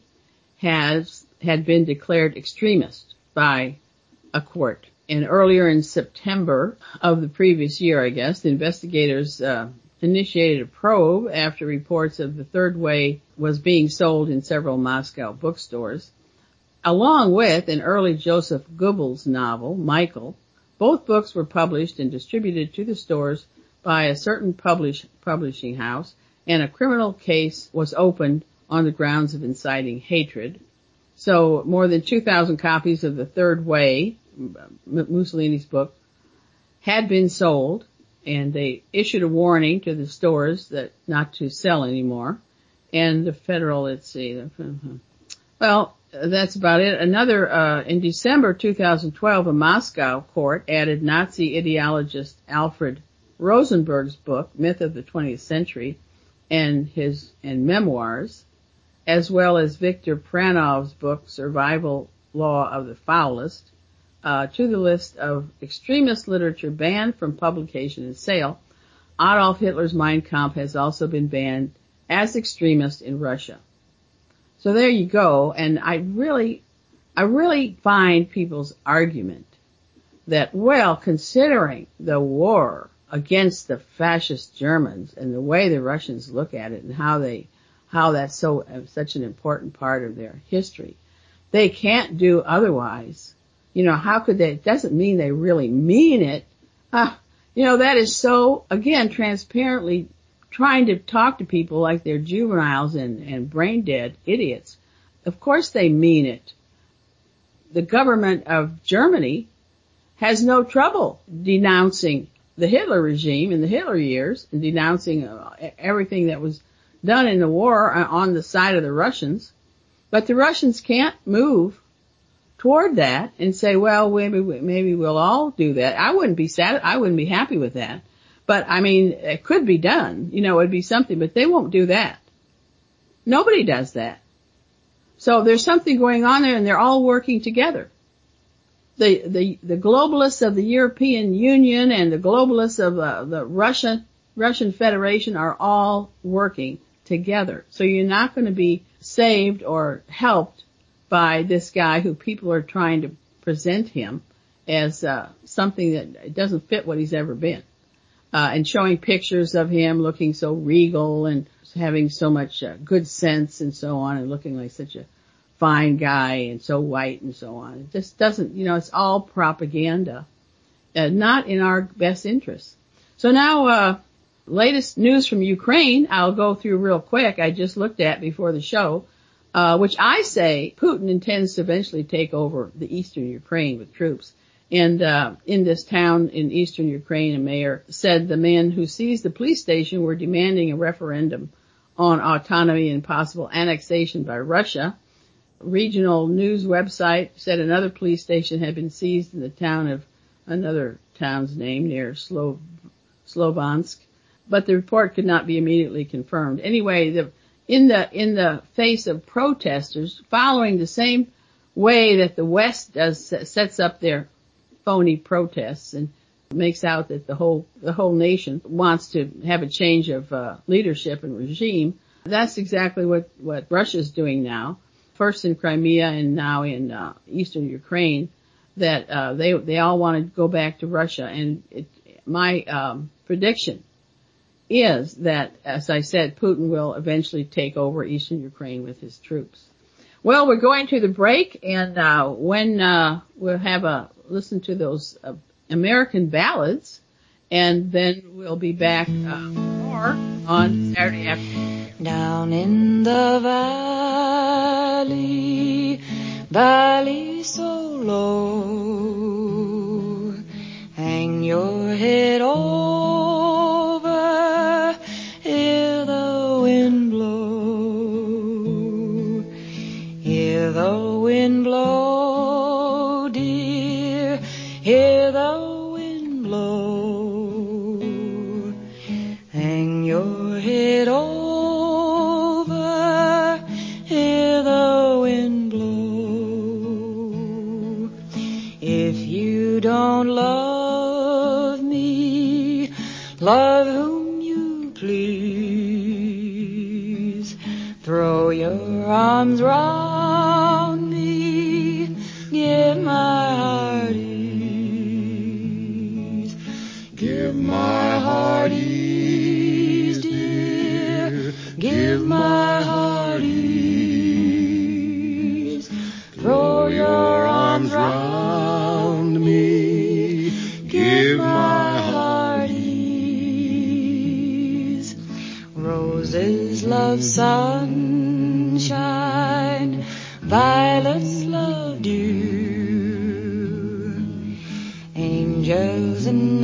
B: has had been declared extremist by a court. And earlier in September of the previous year, I guess, the investigators uh, initiated a probe after reports of The Third Way was being sold in several Moscow bookstores, along with an early Joseph Goebbels novel, Michael. Both books were published and distributed to the stores by a certain publish, publishing house, and a criminal case was opened on the grounds of inciting hatred. So more than two thousand copies of The Third Way, Mussolini's book, had been sold, and they issued a warning to the stores that not to sell anymore. And the federal, let's see, well, that's about it. Another, uh, in December two thousand twelve, a Moscow court added Nazi ideologist Alfred Rosenberg's book, Myth of the twentieth Century, and his, and memoirs, as well as Viktor Pranov's book, Survival Law of the Foulest, uh, to the list of extremist literature banned from publication and sale. Adolf Hitler's Mein Kampf has also been banned as extremist in Russia. So there you go. And I really, I really find people's argument that, well, considering the war against the fascist Germans and the way the Russians look at it and how they, how that's so, uh, such an important part of their history, they can't do otherwise. You know, how could they? It doesn't mean they really mean it. Uh, you know, that is so, again, transparently trying to talk to people like they're juveniles and, and brain dead idiots. Of course they mean it. The government of Germany has no trouble denouncing the Hitler regime in the Hitler years and denouncing uh, everything that was done in the war on the side of the Russians. But the Russians can't move toward that and say, well, maybe, maybe we'll all do that. I wouldn't be sad. I wouldn't be happy with that. But I mean, it could be done. You know, it'd be something, but they won't do that. Nobody does that. So there's something going on there, and they're all working together. The, the, the globalists of the European Union and the globalists of uh, the Russian, Russian Federation are all working together. So you're not going to be saved or helped by this guy who people are trying to present him as uh, something that doesn't fit what he's ever been. Uh, and showing pictures of him looking so regal and having so much uh, good sense and so on, and looking like such a fine guy and so white and so on. It just doesn't, you know, it's all propaganda, uh, not in our best interest. So now, uh, latest news from Ukraine, I'll go through real quick. I just looked at before the show, uh, which I say Putin intends to eventually take over the eastern Ukraine with troops. And uh in this town in eastern Ukraine, a mayor said the men who seized the police station were demanding a referendum on autonomy and possible annexation by Russia. Regional news website said another police station had been seized in the town of another town's name near Slo- Slovansk, but the report could not be immediately confirmed. Anyway, the, in the in the face of protesters following the same way that the West does, sets up their phony protests and makes out that the whole the whole nation wants to have a change of uh, leadership and regime. That's exactly what what Russia's doing now. First in Crimea and now in uh, eastern Ukraine. That uh, they they all want to go back to Russia. And it, my um, prediction is that, as I said, Putin will eventually take over eastern Ukraine with his troops. Well, we're going to the break, and uh, when uh, we'll have a listen to those uh, American ballads, and then we'll be back uh, more on Saturday afternoon.
C: Down in the valley, valley so low, hang your head over, hear the wind blow, hear the wind blow, dear, hear the wind blow, hang your head over, hear the wind blow. If you don't love Throw your arms round me, give my heart ease, give my heart ease, dear, give my heart ease. Throw your arms round me, give my heart ease. Roses love sunshine, violets love dew. Angels in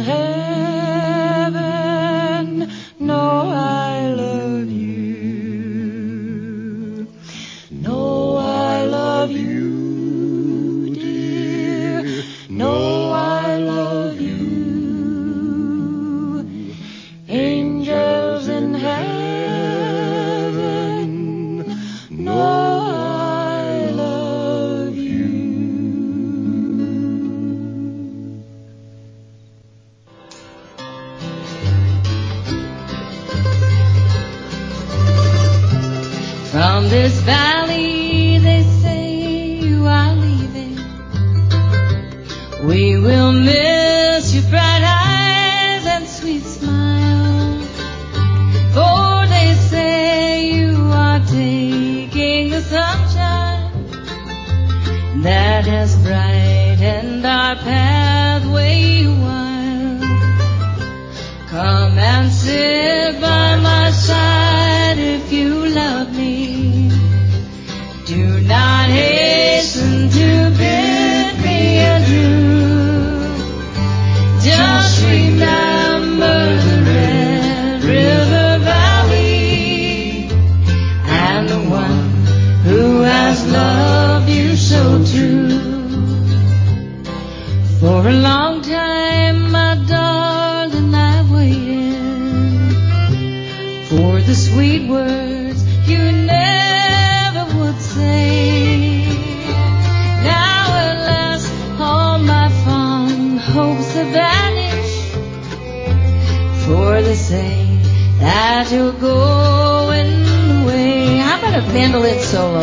C: heaven know I love you. Know I love you, dear. Know I love you. Angels in heaven know I love you. From this valley they say you are leaving. We will miss your bright eyes and sweet smile. For they say you are taking the sunshine that has brightened our pathway a while. Come and sit by my side if you love me. Do not hasten to bid me adieu. Just remember the Red River Valley and the one who has loved you so true. For a long time, my darling, I've waited for the sweet words you never would say. Now at last all my fond hopes have vanished, for they say that you're going away. How about a mandolin solo?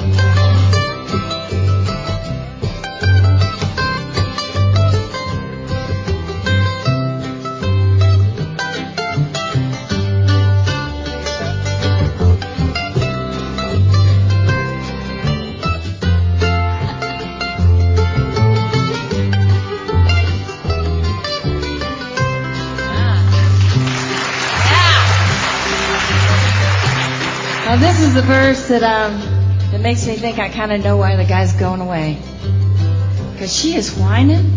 C: Now this is the verse that um that makes me think I kind of know why the guy's going away. Because she is whining.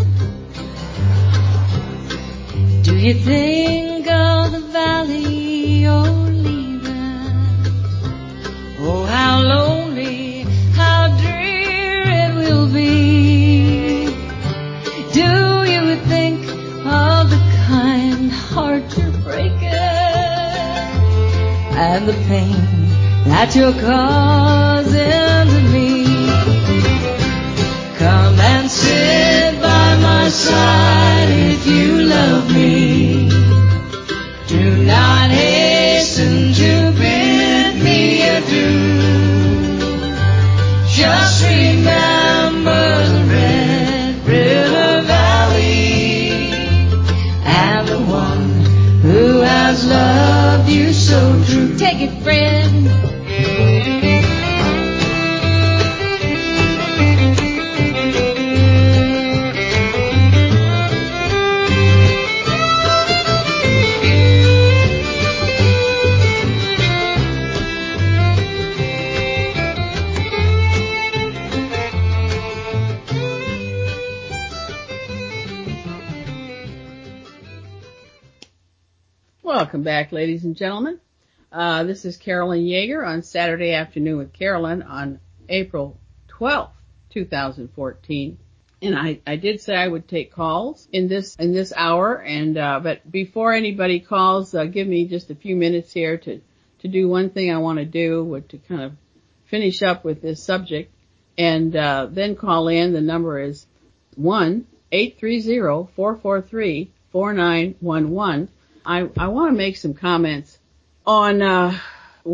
C: Do you think of the valley you're leaving? Oh, how lonely, how drear it will be. Do you think of the kind heart you're breaking and the pain that you're causing to me? Come and sit by my side if you love me. Do not hasten to bid me adieu. Just remember the Red River Valley and the one who has loved you so true. Take it, friend.
B: Welcome back, ladies and gentlemen. Uh, this is Carolyn Yeager on Saturday Afternoon with Carolyn on April twelfth, two thousand fourteen. And I, I did say I would take calls in this in this hour, and uh, but before anybody calls, uh, give me just a few minutes here to to do one thing I want to do, with, to kind of finish up with this subject, and uh, then call in. The number is one eight three zero four four three four nine one one. I I want to make some comments on uh, what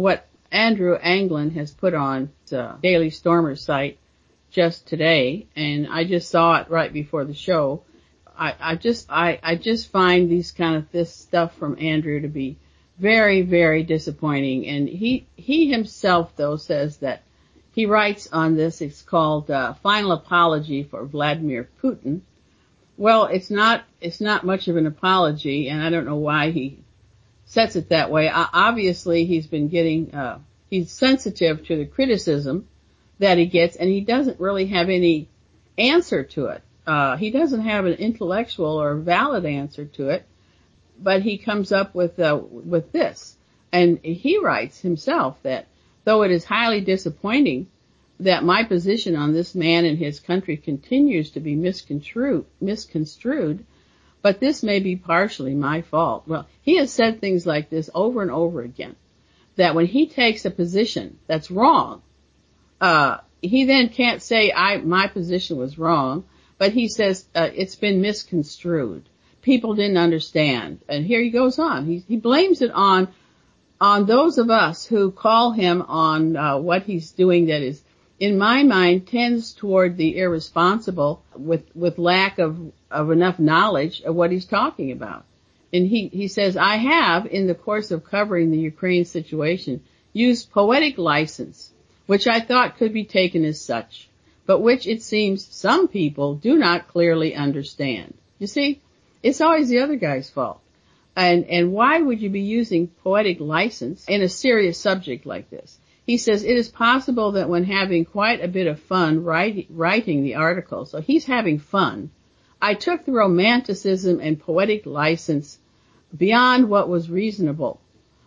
B: Andrew Anglin has put on the Daily Stormer site just today, and I just saw it right before the show. I, I just, I, I just find these kind of this stuff from Andrew to be very, very disappointing. And he, he himself though says that he writes on this, it's called, uh, Final Apology for Vladimir Putin. Well, it's not, it's not much of an apology, and I don't know why he sets it that way. Uh, obviously he's been getting, uh, he's sensitive to the criticism that he gets, and he doesn't really have any answer to it. Uh, he doesn't have an intellectual or valid answer to it, but he comes up with, uh, with this. And he writes himself that though it is highly disappointing that my position on this man and his country continues to be misconstrued, misconstrued, but this may be partially my fault. Well, he has said things like this over and over again, that when he takes a position that's wrong, uh, he then can't say, I, my position was wrong, but he says, uh, it's been misconstrued. People didn't understand. And here he goes on. He, he blames it on, on those of us who call him on, uh, what he's doing that is, in my mind, tends toward the irresponsible with, with lack of, of enough knowledge of what he's talking about. And he, he says, I have, in the course of covering the Ukraine situation, used poetic license, which I thought could be taken as such, but which it seems some people do not clearly understand. You see, it's always the other guy's fault. And, and why would you be using poetic license in a serious subject like this? He says, it is possible that when having quite a bit of fun write, writing the article, so he's having fun, I took the romanticism and poetic license beyond what was reasonable.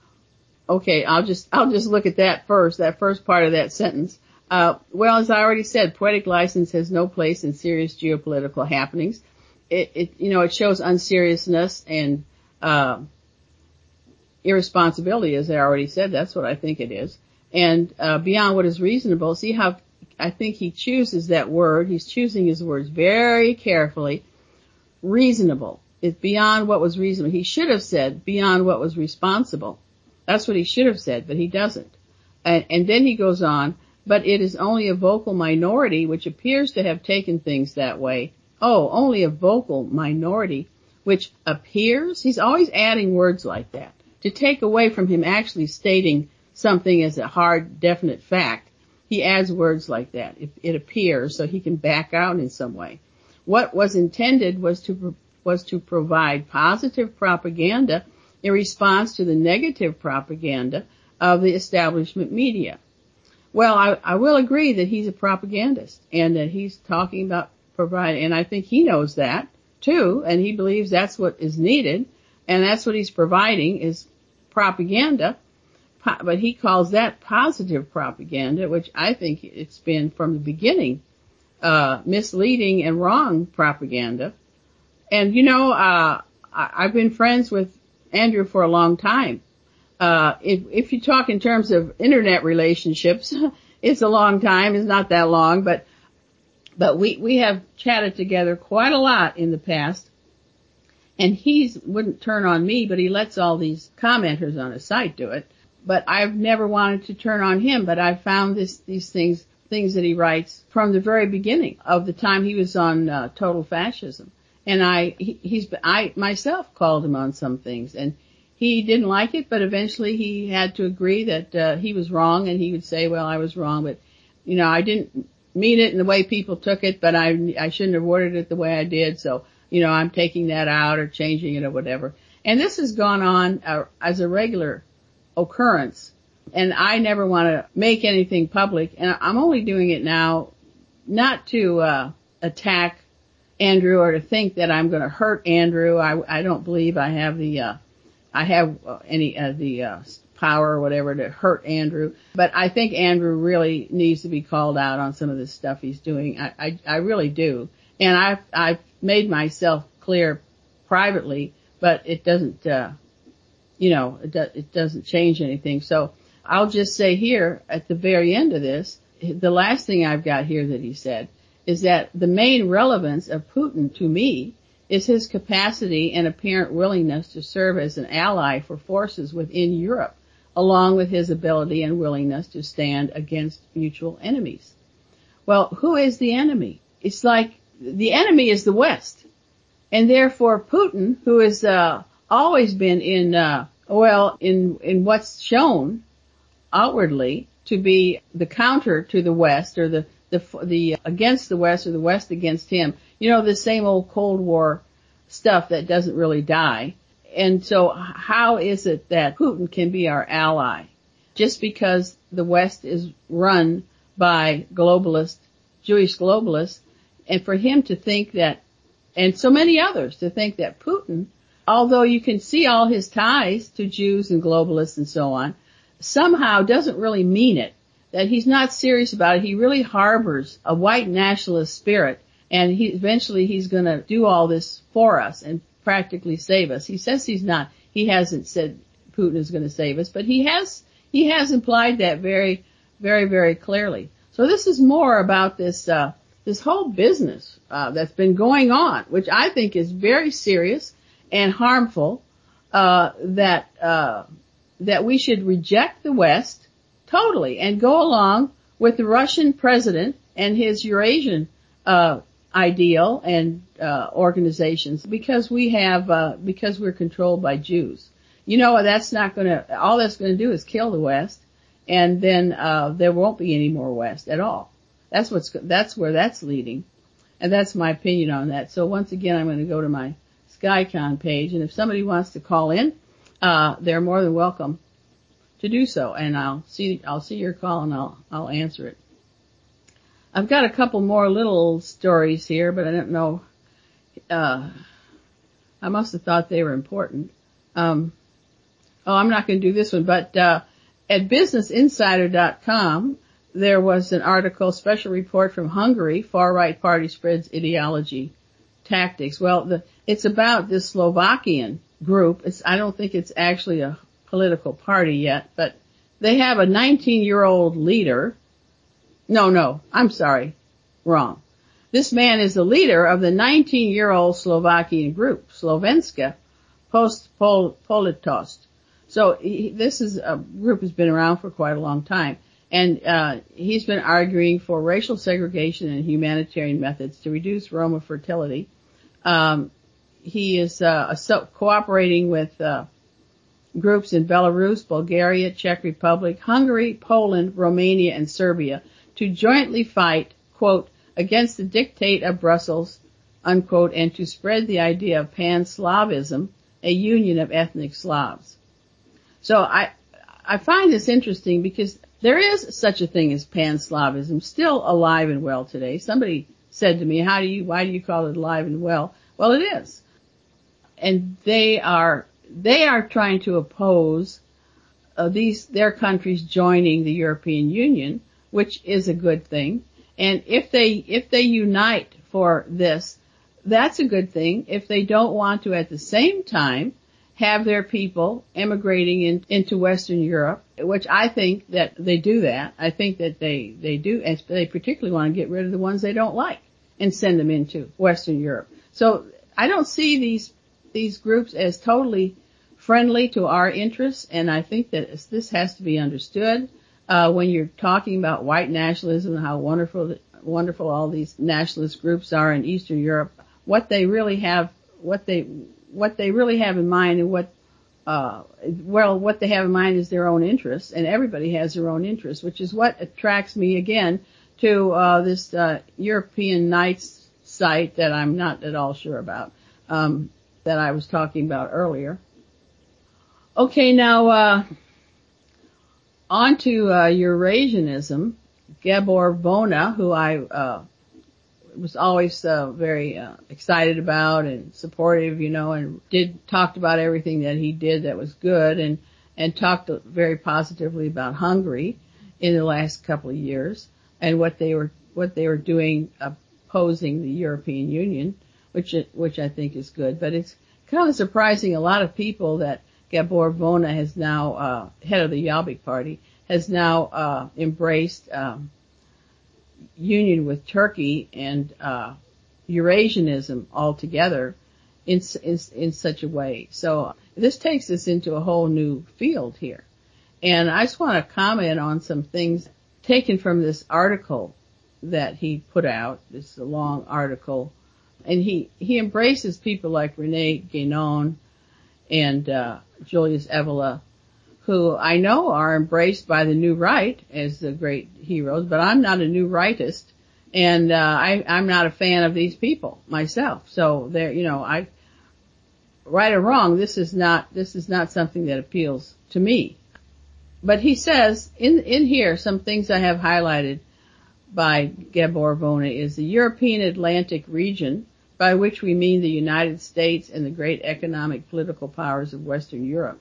B: Okay, I'll just, I'll just look at that first, that first part of that sentence. Uh, well, as I already said, poetic license has no place in serious geopolitical happenings. It, it, you know, it shows unseriousness and, uh, irresponsibility, as I already said. That's what I think it is. And, uh, beyond what is reasonable. See how I think he chooses that word. He's choosing his words very carefully. Reasonable. It's beyond what was reasonable. He should have said beyond what was responsible. That's what he should have said, but he doesn't. And, and then he goes on, but it is only a vocal minority which appears to have taken things that way. Oh, only a vocal minority which appears? He's always adding words like that to take away from him actually stating something as a hard, definite fact. He adds words like that. It, it appears, so he can back out in some way. What was intended was to was to provide positive propaganda in response to the negative propaganda of the establishment media. Well, I, I will agree that he's a propagandist and that he's talking about providing, and I think he knows that too, and he believes that's what is needed, and that's what he's providing is propaganda, but he calls that positive propaganda, which I think it's been from the beginning, uh, misleading and wrong propaganda. And you know, uh, I, I've been friends with Andrew for a long time. Uh, if, if you talk in terms of internet relationships, it's a long time. It's not that long, but, but we, we have chatted together quite a lot in the past. And he wouldn't turn on me, but he lets all these commenters on his site do it. But I've never wanted to turn on him, but I found this, these things, things that he writes from the very beginning of the time he was on, uh, Total Fascism. And I, he, he's, I myself called him on some things, and he didn't like it, but eventually he had to agree that, uh, he was wrong, and he would say, well, I was wrong, but, you know, I didn't mean it in the way people took it, but I, I shouldn't have worded it the way I did, so, you know, I'm taking that out or changing it or whatever. And this has gone on uh, as a regular occurrence, and I never want to make anything public, and I'm only doing it now not to, uh, attack Andrew or to think that I'm going to hurt Andrew. I, I don't believe I have the, uh, I have uh, any, uh, the, uh, power or whatever to hurt Andrew. But I think Andrew really needs to be called out on some of this stuff he's doing. I, I, I really do. And I've, I've made myself clear privately, but it doesn't, uh, you know, it, do, it doesn't change anything. So I'll just say here at the very end of this, the last thing I've got here that he said is that the main relevance of Putin to me is his capacity and apparent willingness to serve as an ally for forces within Europe, along with his ability and willingness to stand against mutual enemies. Well, who is the enemy? It's like the enemy is the West. And therefore Putin, who has uh, always been in, uh, well, in, in what's shown outwardly to be the counter to the West, or the, the, the against the West, or the West against him. You know, the same old Cold War stuff that doesn't really die. And so how is it that Putin can be our ally? Just because the West is run by globalists, Jewish globalists, and for him to think that, and so many others to think that Putin, although you can see all his ties to Jews and globalists and so on, somehow doesn't really mean it, that he's not serious about it. He really harbors a white nationalist spirit, and he, eventually he's going to do all this for us and practically save us. He says he's not, he hasn't said Putin is going to save us, but he has, he has implied that very, very, very clearly. So this is more about this, uh, this whole business, uh, that's been going on, which I think is very serious and harmful, uh, that, uh, that we should reject the West totally and go along with the Russian president and his Eurasian, uh, ideal and, uh, organizations, because we have, uh, because we're controlled by Jews. You know, that's not gonna, all that's gonna do is kill the West, and then, uh, there won't be any more West at all. That's what's, that's where that's leading. And that's my opinion on that. So once again, I'm going to go to my SkyCon page, and if somebody wants to call in, uh, they're more than welcome to do so. And I'll see, I'll see your call and I'll, I'll answer it. I've got a couple more little stories here, but I don't know, uh, I must have thought they were important. Um, oh, I'm not going to do this one, but, uh, at business insider dot com, there was an article, special report from Hungary, far-right party spreads ideology tactics. Well, the, it's about this Slovakian group. It's, I don't think it's actually a political party yet, but they have a nineteen-year-old leader. No, no, I'm sorry. Wrong. This man is the leader of the nineteen-year-old Slovakian group, Slovenska Postpolitost. So he, this is a group has been around for quite a long time. And, uh, he's been arguing for racial segregation and humanitarian methods to reduce Roma fertility. Um, he is, uh, so cooperating with, uh, groups in Belarus, Bulgaria, Czech Republic, Hungary, Poland, Romania, and Serbia to jointly fight, quote, against the dictate of Brussels, unquote, and to spread the idea of pan-Slavism, a union of ethnic Slavs. So I, I find this interesting because there is such a thing as pan-Slavism, still alive and well today. Somebody said to me, how do you, why do you call it alive and well? Well, it is. And they are, they are trying to oppose, uh, these, their countries joining the European Union, which is a good thing. And if they, if they unite for this, that's a good thing. If they don't want to at the same time have their people emigrating in, into Western Europe, which I think that they do that. I think that they, they do, and they particularly want to get rid of the ones they don't like and send them into Western Europe. So I don't see these, these groups as totally friendly to our interests, and I think that this has to be understood, uh, when you're talking about white nationalism and how wonderful, wonderful all these nationalist groups are in Eastern Europe, what they really have, what they, what they really have in mind and what, uh, well, what they have in mind is their own interests, and everybody has their own interests, which is what attracts me again to, uh, this, uh, European Nights site that I'm not at all sure about, um, that I was talking about earlier. Okay, now, uh, on to, uh, Eurasianism. Gabor Bona, who I, uh, was always uh, very uh, excited about and supportive, you know, and did talked about everything that he did that was good, and and talked very positively about Hungary in the last couple of years and what they were what they were doing opposing the European Union, which which I think is good. But it's kind of surprising a lot of people that Gabor Bona has now uh, head of the Jobbik Party has now uh, embraced. Um, union with Turkey and uh Eurasianism altogether in, in in such a way. So this takes us into a whole new field here. And I just want to comment on some things taken from this article that he put out. This is a long article. And he, he embraces people like Rene Guénon and uh, Julius Evola, who I know are embraced by the New Right as the great heroes, but I'm not a New Rightist, and uh, I, I'm not a fan of these people myself. So there, you know, I, right or wrong, this is not this is not something that appeals to me. But he says in in here some things I have highlighted by Gabor Vona is the European Atlantic region, by which we mean the United States and the great economic political powers of Western Europe.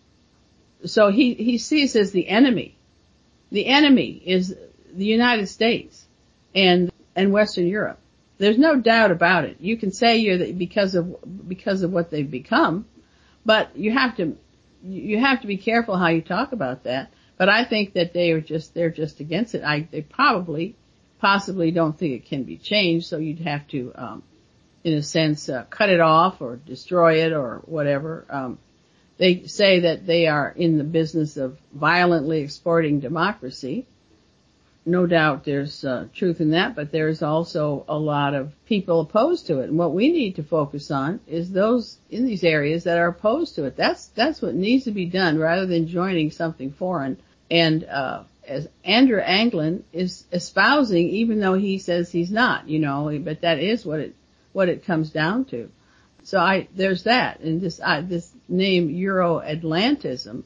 B: So he, he sees as the enemy. The enemy is the United States and, and Western Europe. There's no doubt about it. You can say you're the, because of, because of what they've become, but you have to, you have to be careful how you talk about that. But I think that they are just, they're just against it. I, they probably, possibly don't think it can be changed, so you'd have to, um, in a sense, uh, cut it off or destroy it or whatever. Um, They say that they are in the business of violently exporting democracy. No doubt there's uh, truth in that, but there's also a lot of people opposed to it. And what we need to focus on is those in these areas that are opposed to it. That's that's what needs to be done rather than joining something foreign. And uh as Andrew Anglin is espousing, even though he says he's not, you know, but that is what it what it comes down to. So I, there's that, and this, uh, this name Euro-Atlantism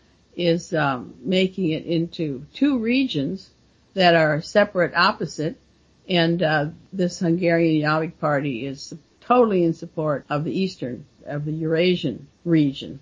B: is, um, making it into two regions that are separate, opposite, and, uh, this Hungarian Jobbik Party is totally in support of the Eastern, of the Eurasian region.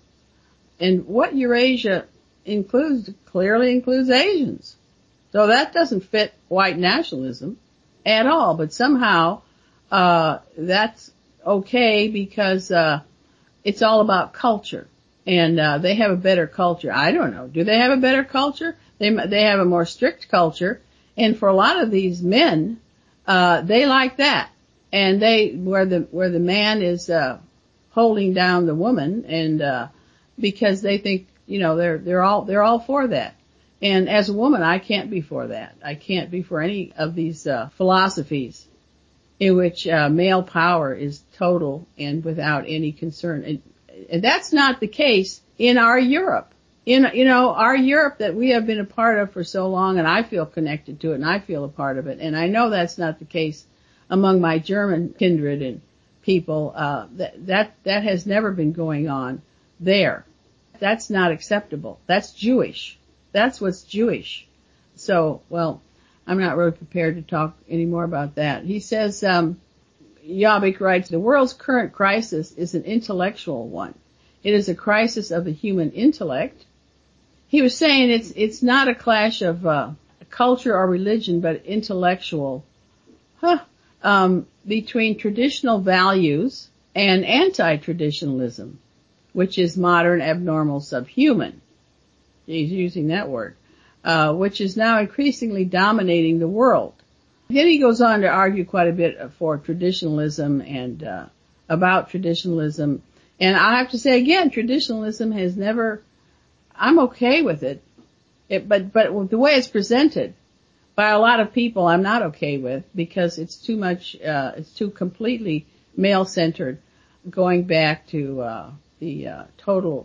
B: And what Eurasia includes, clearly includes Asians. So that doesn't fit white nationalism at all, but somehow, uh, that's okay because uh it's all about culture, and uh they have a better culture. I don't know. Do they have a better culture? They they have a more strict culture, and for a lot of these men, uh they like that. And they where the where the man is uh holding down the woman, and uh because they think, you know, they're they're all they're all for that. And as a woman, I can't be for that. I can't be for any of these uh philosophies in which uh, male power is total and without any concern. And, and that's not the case in our Europe. In, you know, our Europe that we have been a part of for so long, and I feel connected to it, and I feel a part of it. And I know that's not the case among my German kindred and people. Uh, that, that, that has never been going on there. That's not acceptable. That's Jewish. That's what's Jewish. So, well, I'm not really prepared to talk any more about that. He says, um, Jobbik writes, the world's current crisis is an intellectual one. It is a crisis of the human intellect. He was saying it's, it's not a clash of, uh, culture or religion, but intellectual, huh, um, between traditional values and anti-traditionalism, which is modern, abnormal, subhuman. He's using that word. Uh, which is now increasingly dominating the world. Then he goes on to argue quite a bit for traditionalism and, uh, about traditionalism. And I have to say again, traditionalism has never, I'm okay with it. It, but, but the way it's presented by a lot of people, I'm not okay with, because it's too much, uh, it's too completely male-centered, going back to, uh, the, uh, total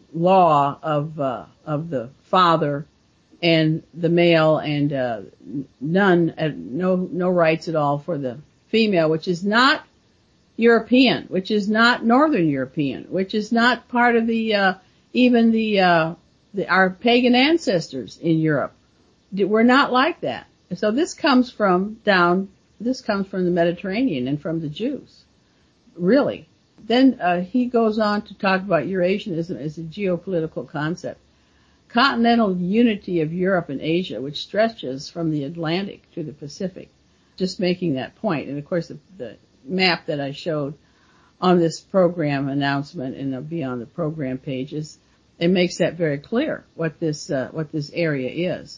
B: law of, uh, of the father and the male, and uh none, uh, no, no rights at all for the female, which is not European, which is not Northern European, which is not part of the, uh even the, uh the, our pagan ancestors in Europe. We're not like that. So this comes from down, this comes from the Mediterranean and from the Jews. Really. Then, uh he goes on to talk about Eurasianism as a geopolitical concept. Continental unity of Europe and Asia, which stretches from the Atlantic to the Pacific. Just making that point. And of course, the, the map that I showed on this program announcement and it'll be on the program pages, it makes that very clear what this, uh, what this area is.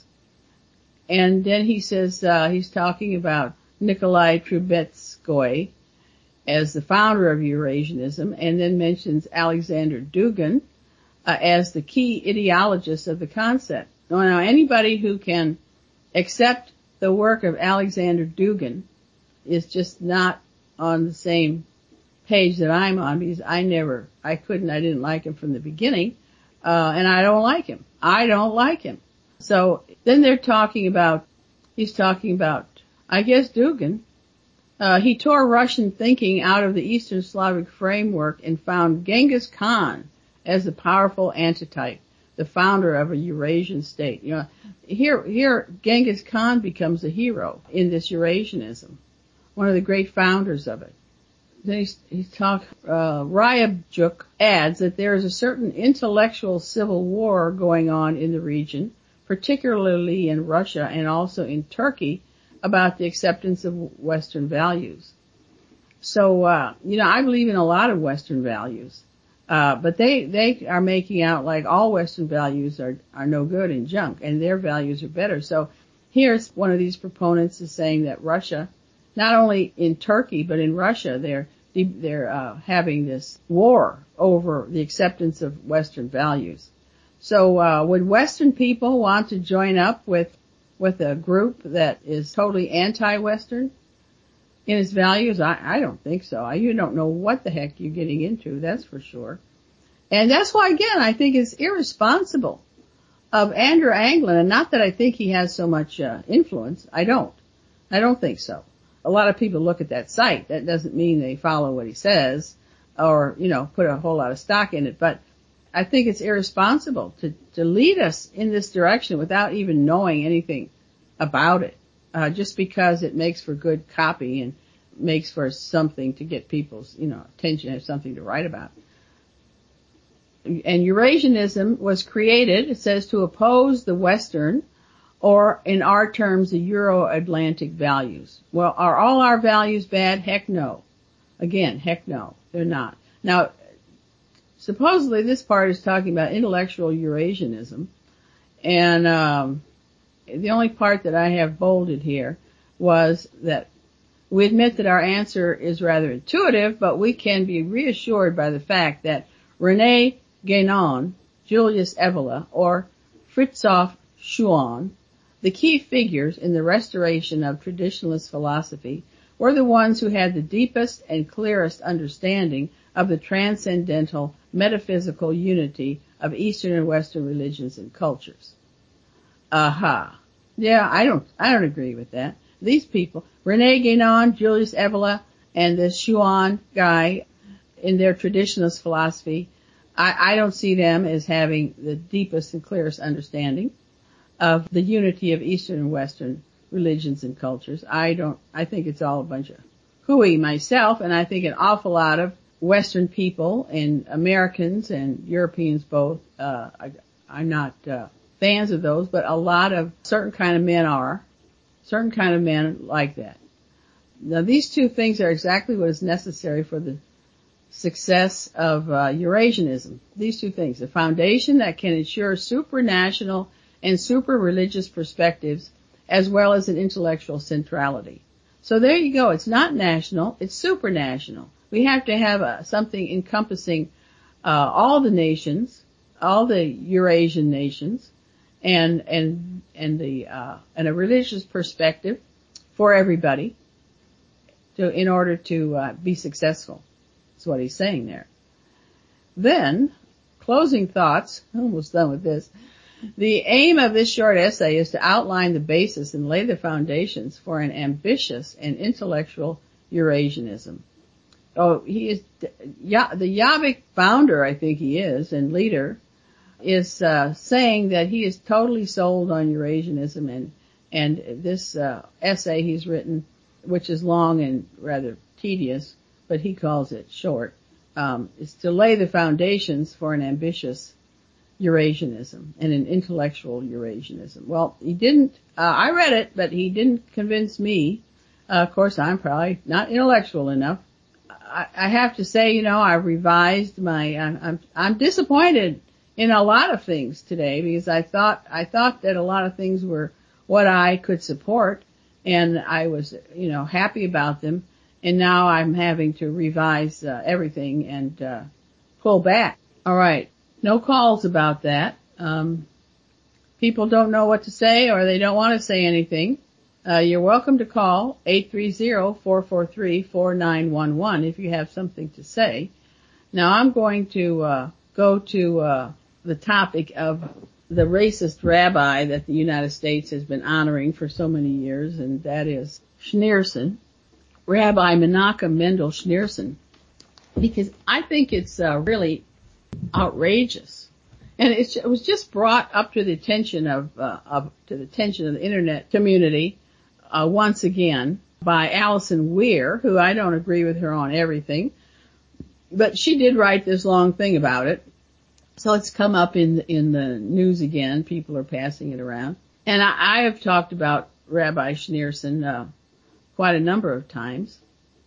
B: And then he says, uh, he's talking about Nikolai Trubetskoy as the founder of Eurasianism, and then mentions Alexander Dugin, uh, as the key ideologist of the concept. Now, anybody who can accept the work of Alexander Dugin is just not on the same page that I'm on, because I never, I couldn't, I didn't like him from the beginning, uh, and I don't like him. I don't like him. So then they're talking about, he's talking about, I guess Dugin, uh, he tore Russian thinking out of the Eastern Slavic framework and found Genghis Khan as the powerful antitype, the founder of a Eurasian state. You know, here, here Genghis Khan becomes a hero in this Eurasianism, one of the great founders of it. Then he's, he's talk, uh, Ryabchuk adds that there is a certain intellectual civil war going on in the region, particularly in Russia and also in Turkey, about the acceptance of Western values. So, uh, you know, I believe in a lot of Western values, uh, but they, they are making out like all Western values are, are no good and junk, and their values are better. So here's one of these proponents is saying that Russia, not only in Turkey, but in Russia, they're, they're, uh, having this war over the acceptance of Western values. So, uh, would Western people want to join up with, with a group that is totally anti-Western in its values? I, I don't think so. I, you don't know what the heck you're getting into, that's for sure. And that's why, again, I think it's irresponsible of Andrew Anglin, and not that I think he has so much, uh, influence. I don't. I don't think so. A lot of people look at that site. That doesn't mean they follow what he says or, you know, put a whole lot of stock in it. But I think it's irresponsible to, to lead us in this direction without even knowing anything about it, uh, just because it makes for good copy and makes for something to get people's, you know, attention, have something to write about. And Eurasianism was created, it says, to oppose the Western, or in our terms, the Euro-Atlantic values. Well, are all our values bad? Heck no. Again, heck no, they're not. Now, supposedly this part is talking about intellectual Eurasianism, and um, the only part that I have bolded here was that we admit that our answer is rather intuitive, but we can be reassured by the fact that René Guénon, Julius Evola, or Fritjof Schuon, the key figures in the restoration of traditionalist philosophy, were the ones who had the deepest and clearest understanding of the transcendental metaphysical unity of Eastern and Western religions and cultures. Aha. Yeah, I don't, I don't agree with that. These people, René Guénon, Julius Evola, and this Schuon guy, in their traditionalist philosophy, I, I don't see them as having the deepest and clearest understanding of the unity of Eastern and Western religions and cultures. I don't, I think it's all a bunch of hooey myself, and I think an awful lot of Western people and Americans and Europeans both, uh, I, I'm not, uh, fans of those, but a lot of certain kind of men are, certain kind of men like that. Now these two things are exactly what is necessary for the success of, uh, Eurasianism. These two things, the foundation that can ensure supranational and super-religious perspectives, as well as an intellectual centrality. So there you go. It's not national. It's supranational. We have to have a, something encompassing uh, all the nations, all the Eurasian nations, and and and the uh, and a religious perspective for everybody, to in order to uh, be successful. That's what he's saying there. Then, closing thoughts. Almost done with this. The aim of this short essay is to outline the basis and lay the foundations for an ambitious and intellectual Eurasianism. Oh, he is, yeah, the Jobbik founder, I think he is, and leader, is uh, saying that he is totally sold on Eurasianism, and and this uh, essay he's written, which is long and rather tedious, but he calls it short, um, is to lay the foundations for an ambitious Eurasianism and an intellectual Eurasianism. Well, he didn't, uh, I read it, but he didn't convince me. Uh, of course, I'm probably not intellectual enough. I, I have to say, you know, I revised my, I'm, I'm, I'm disappointed in a lot of things today, because I thought, I thought that a lot of things were what I could support, and I was, you know, happy about them, and now I'm having to revise uh, everything and uh, pull back. All right. no calls about that. Um, people don't know what to say or they don't want to say anything. Uh, you're welcome to call eight three zero, four four three, four nine one one if you have something to say. Now I'm going to uh, go to uh, the topic of the racist rabbi that the United States has been honoring for so many years, and that is Schneerson, Rabbi Menachem Mendel Schneerson, because I think it's uh, really outrageous. And it's, it was just brought up to the attention of, uh, of to the attention of the internet community uh, once again by Alison Weir, who I don't agree with her on everything, but she did write this long thing about it. So it's come up in in the news again. People are passing it around, and I, I have talked about Rabbi Schneerson uh, quite a number of times.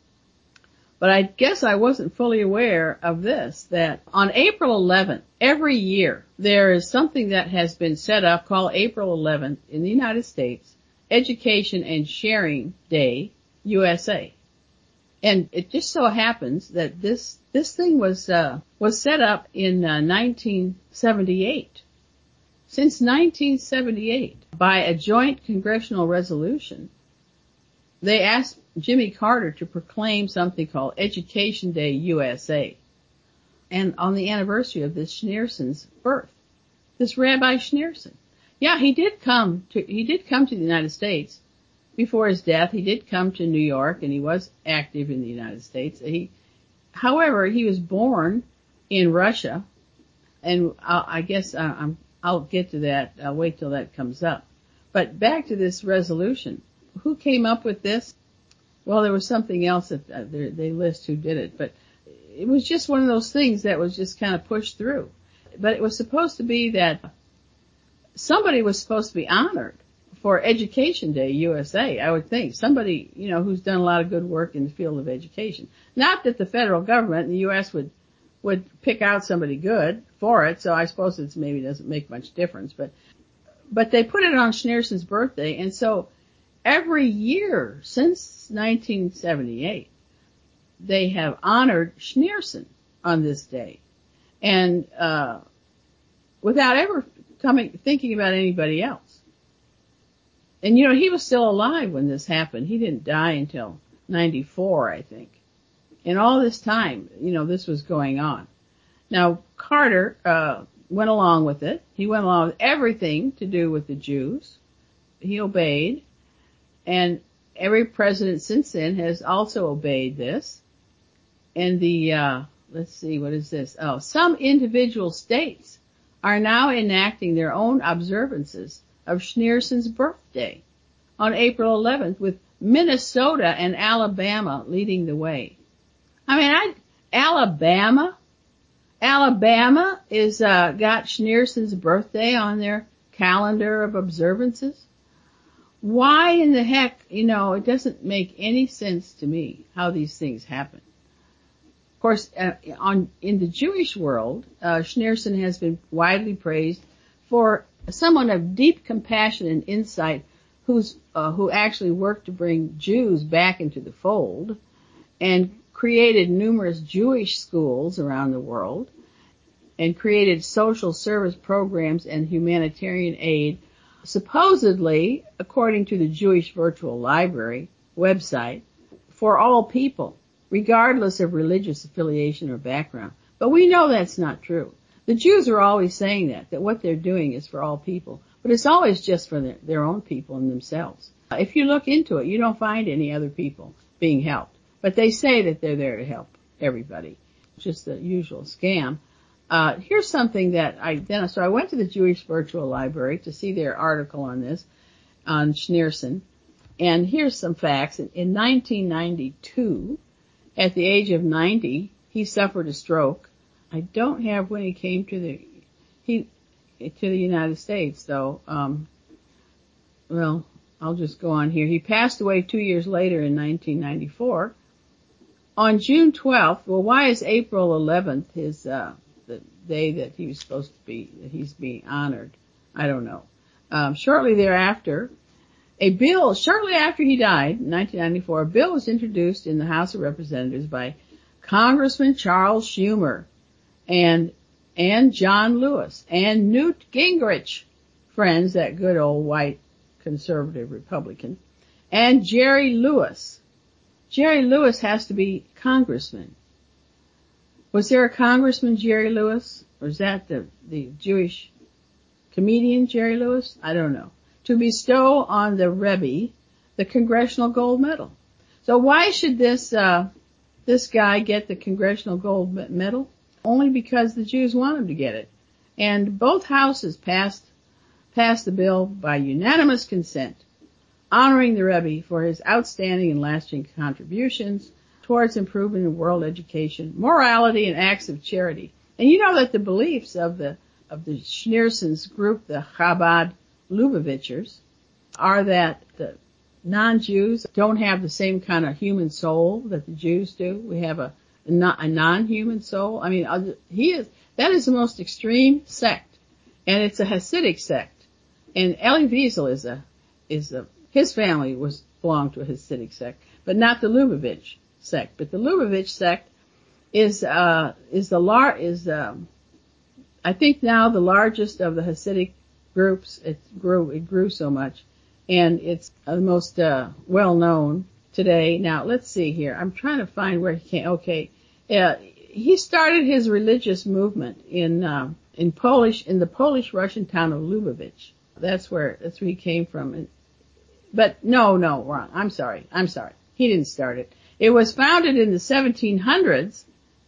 B: But I guess I wasn't fully aware of this, that on April eleventh, every year, there is something that has been set up called April eleventh in the United States, Education and Sharing Day, U S A. And it just so happens that this, this thing was, uh, was set up in uh, nineteen seventy-eight. Since nineteen seventy-eight, by a joint congressional resolution, they asked Jimmy Carter to proclaim something called Education Day U S A. And on the anniversary of this Schneerson's birth, this Rabbi Schneerson. Yeah, he did come to, he did come to the United States before his death. He did come to New York and he was active in the United States. He, however, he was born in Russia, and I'll, I guess I, I'm, I'll get to that. I'll wait till that comes up. But back to this resolution. Who came up with this? Well, there was something else that uh, they, they list who did it, but it was just one of those things that was just kind of pushed through. But it was supposed to be that somebody was supposed to be honored for Education Day U S A, I would think. Somebody, you know, who's done a lot of good work in the field of education. Not that the federal government in the U S would, would pick out somebody good for it, so I suppose it maybe doesn't make much difference, but, but they put it on Schneerson's birthday, and so every year since nineteen seventy-eight, they have honored Schneerson on this day. And, uh, without ever coming, thinking about anybody else. And you know, he was still alive when this happened. He didn't die until ninety-four, I think. And all this time, you know, this was going on. Now, Carter, uh, went along with it. He went along with everything to do with the Jews. He obeyed. And every president since then has also obeyed this. And the, uh, let's see, what is this? Oh, some individual states are now enacting their own observances of Schneerson's birthday on April eleventh, with Minnesota and Alabama leading the way. I mean, I, Alabama, Alabama is, uh, got Schneerson's birthday on their calendar of observances. Why in the heck, you know, it doesn't make any sense to me how these things happen. Of course, uh, on, in the Jewish world, uh, Schneerson has been widely praised for someone of deep compassion and insight who's, uh, who actually worked to bring Jews back into the fold and created numerous Jewish schools around the world and created social service programs and humanitarian aid, supposedly, according to the Jewish Virtual Library website, for all people, regardless of religious affiliation or background. But we know that's not true. The Jews are always saying that, that what they're doing is for all people. But it's always just for their, their own people and themselves. If you look into it, you don't find any other people being helped. But they say that they're there to help everybody. It's just the usual scam. Uh, here's something that I then, so I went to the Jewish Virtual Library to see their article on this, on Schneerson. And here's some facts. In, in nineteen ninety-two, at the age of ninety, he suffered a stroke. I don't have when he came to the, he, to the United States though. Um, well, I'll just go on here. He passed away two years later in nineteen ninety-four. On June twelfth, well, why is April eleventh his, uh, the day that he was supposed to be, that he's being honored? I don't know. Um, shortly thereafter, a bill, shortly after he died, in nineteen ninety-four, a bill was introduced in the House of Representatives by Congressman Charles Schumer. And, and John Lewis, and Newt Gingrich, friends, that good old white conservative Republican, and Jerry Lewis. Jerry Lewis has to be congressman. Was there a congressman, Jerry Lewis? Or is that the, the Jewish comedian, Jerry Lewis? I don't know. To bestow on the Rebbe the Congressional Gold Medal. So why should this, uh, this guy get the Congressional Gold Medal? Only because the Jews want him to get it. And both houses passed, passed the bill by unanimous consent, honoring the Rebbe for his outstanding and lasting contributions towards improvement in world education, morality, and acts of charity. And you know that the beliefs of the, of the Schneerson's group, the Chabad Lubavitchers, are that the non-Jews don't have the same kind of human soul that the Jews do. We have a, a non-human soul. I mean, he is, that is the most extreme sect. And it's a Hasidic sect. And Elie Wiesel is a, is a, his family was, belonged to a Hasidic sect, but not the Lubavitch sect. But the Lubavitch sect is, uh, is the lar, is, um, I think now the largest of the Hasidic groups. It grew, it grew so much. And it's the most, uh, well known today. Now, let's see here. I'm trying to find where he came. Okay. Uh, he started his religious movement in, uh, in Polish, in the Polish-Russian town of Lubavitch. That's where, that's where he came from. And, but no, no, wrong. I'm sorry. I'm sorry. He didn't start it. It was founded in the seventeen hundreds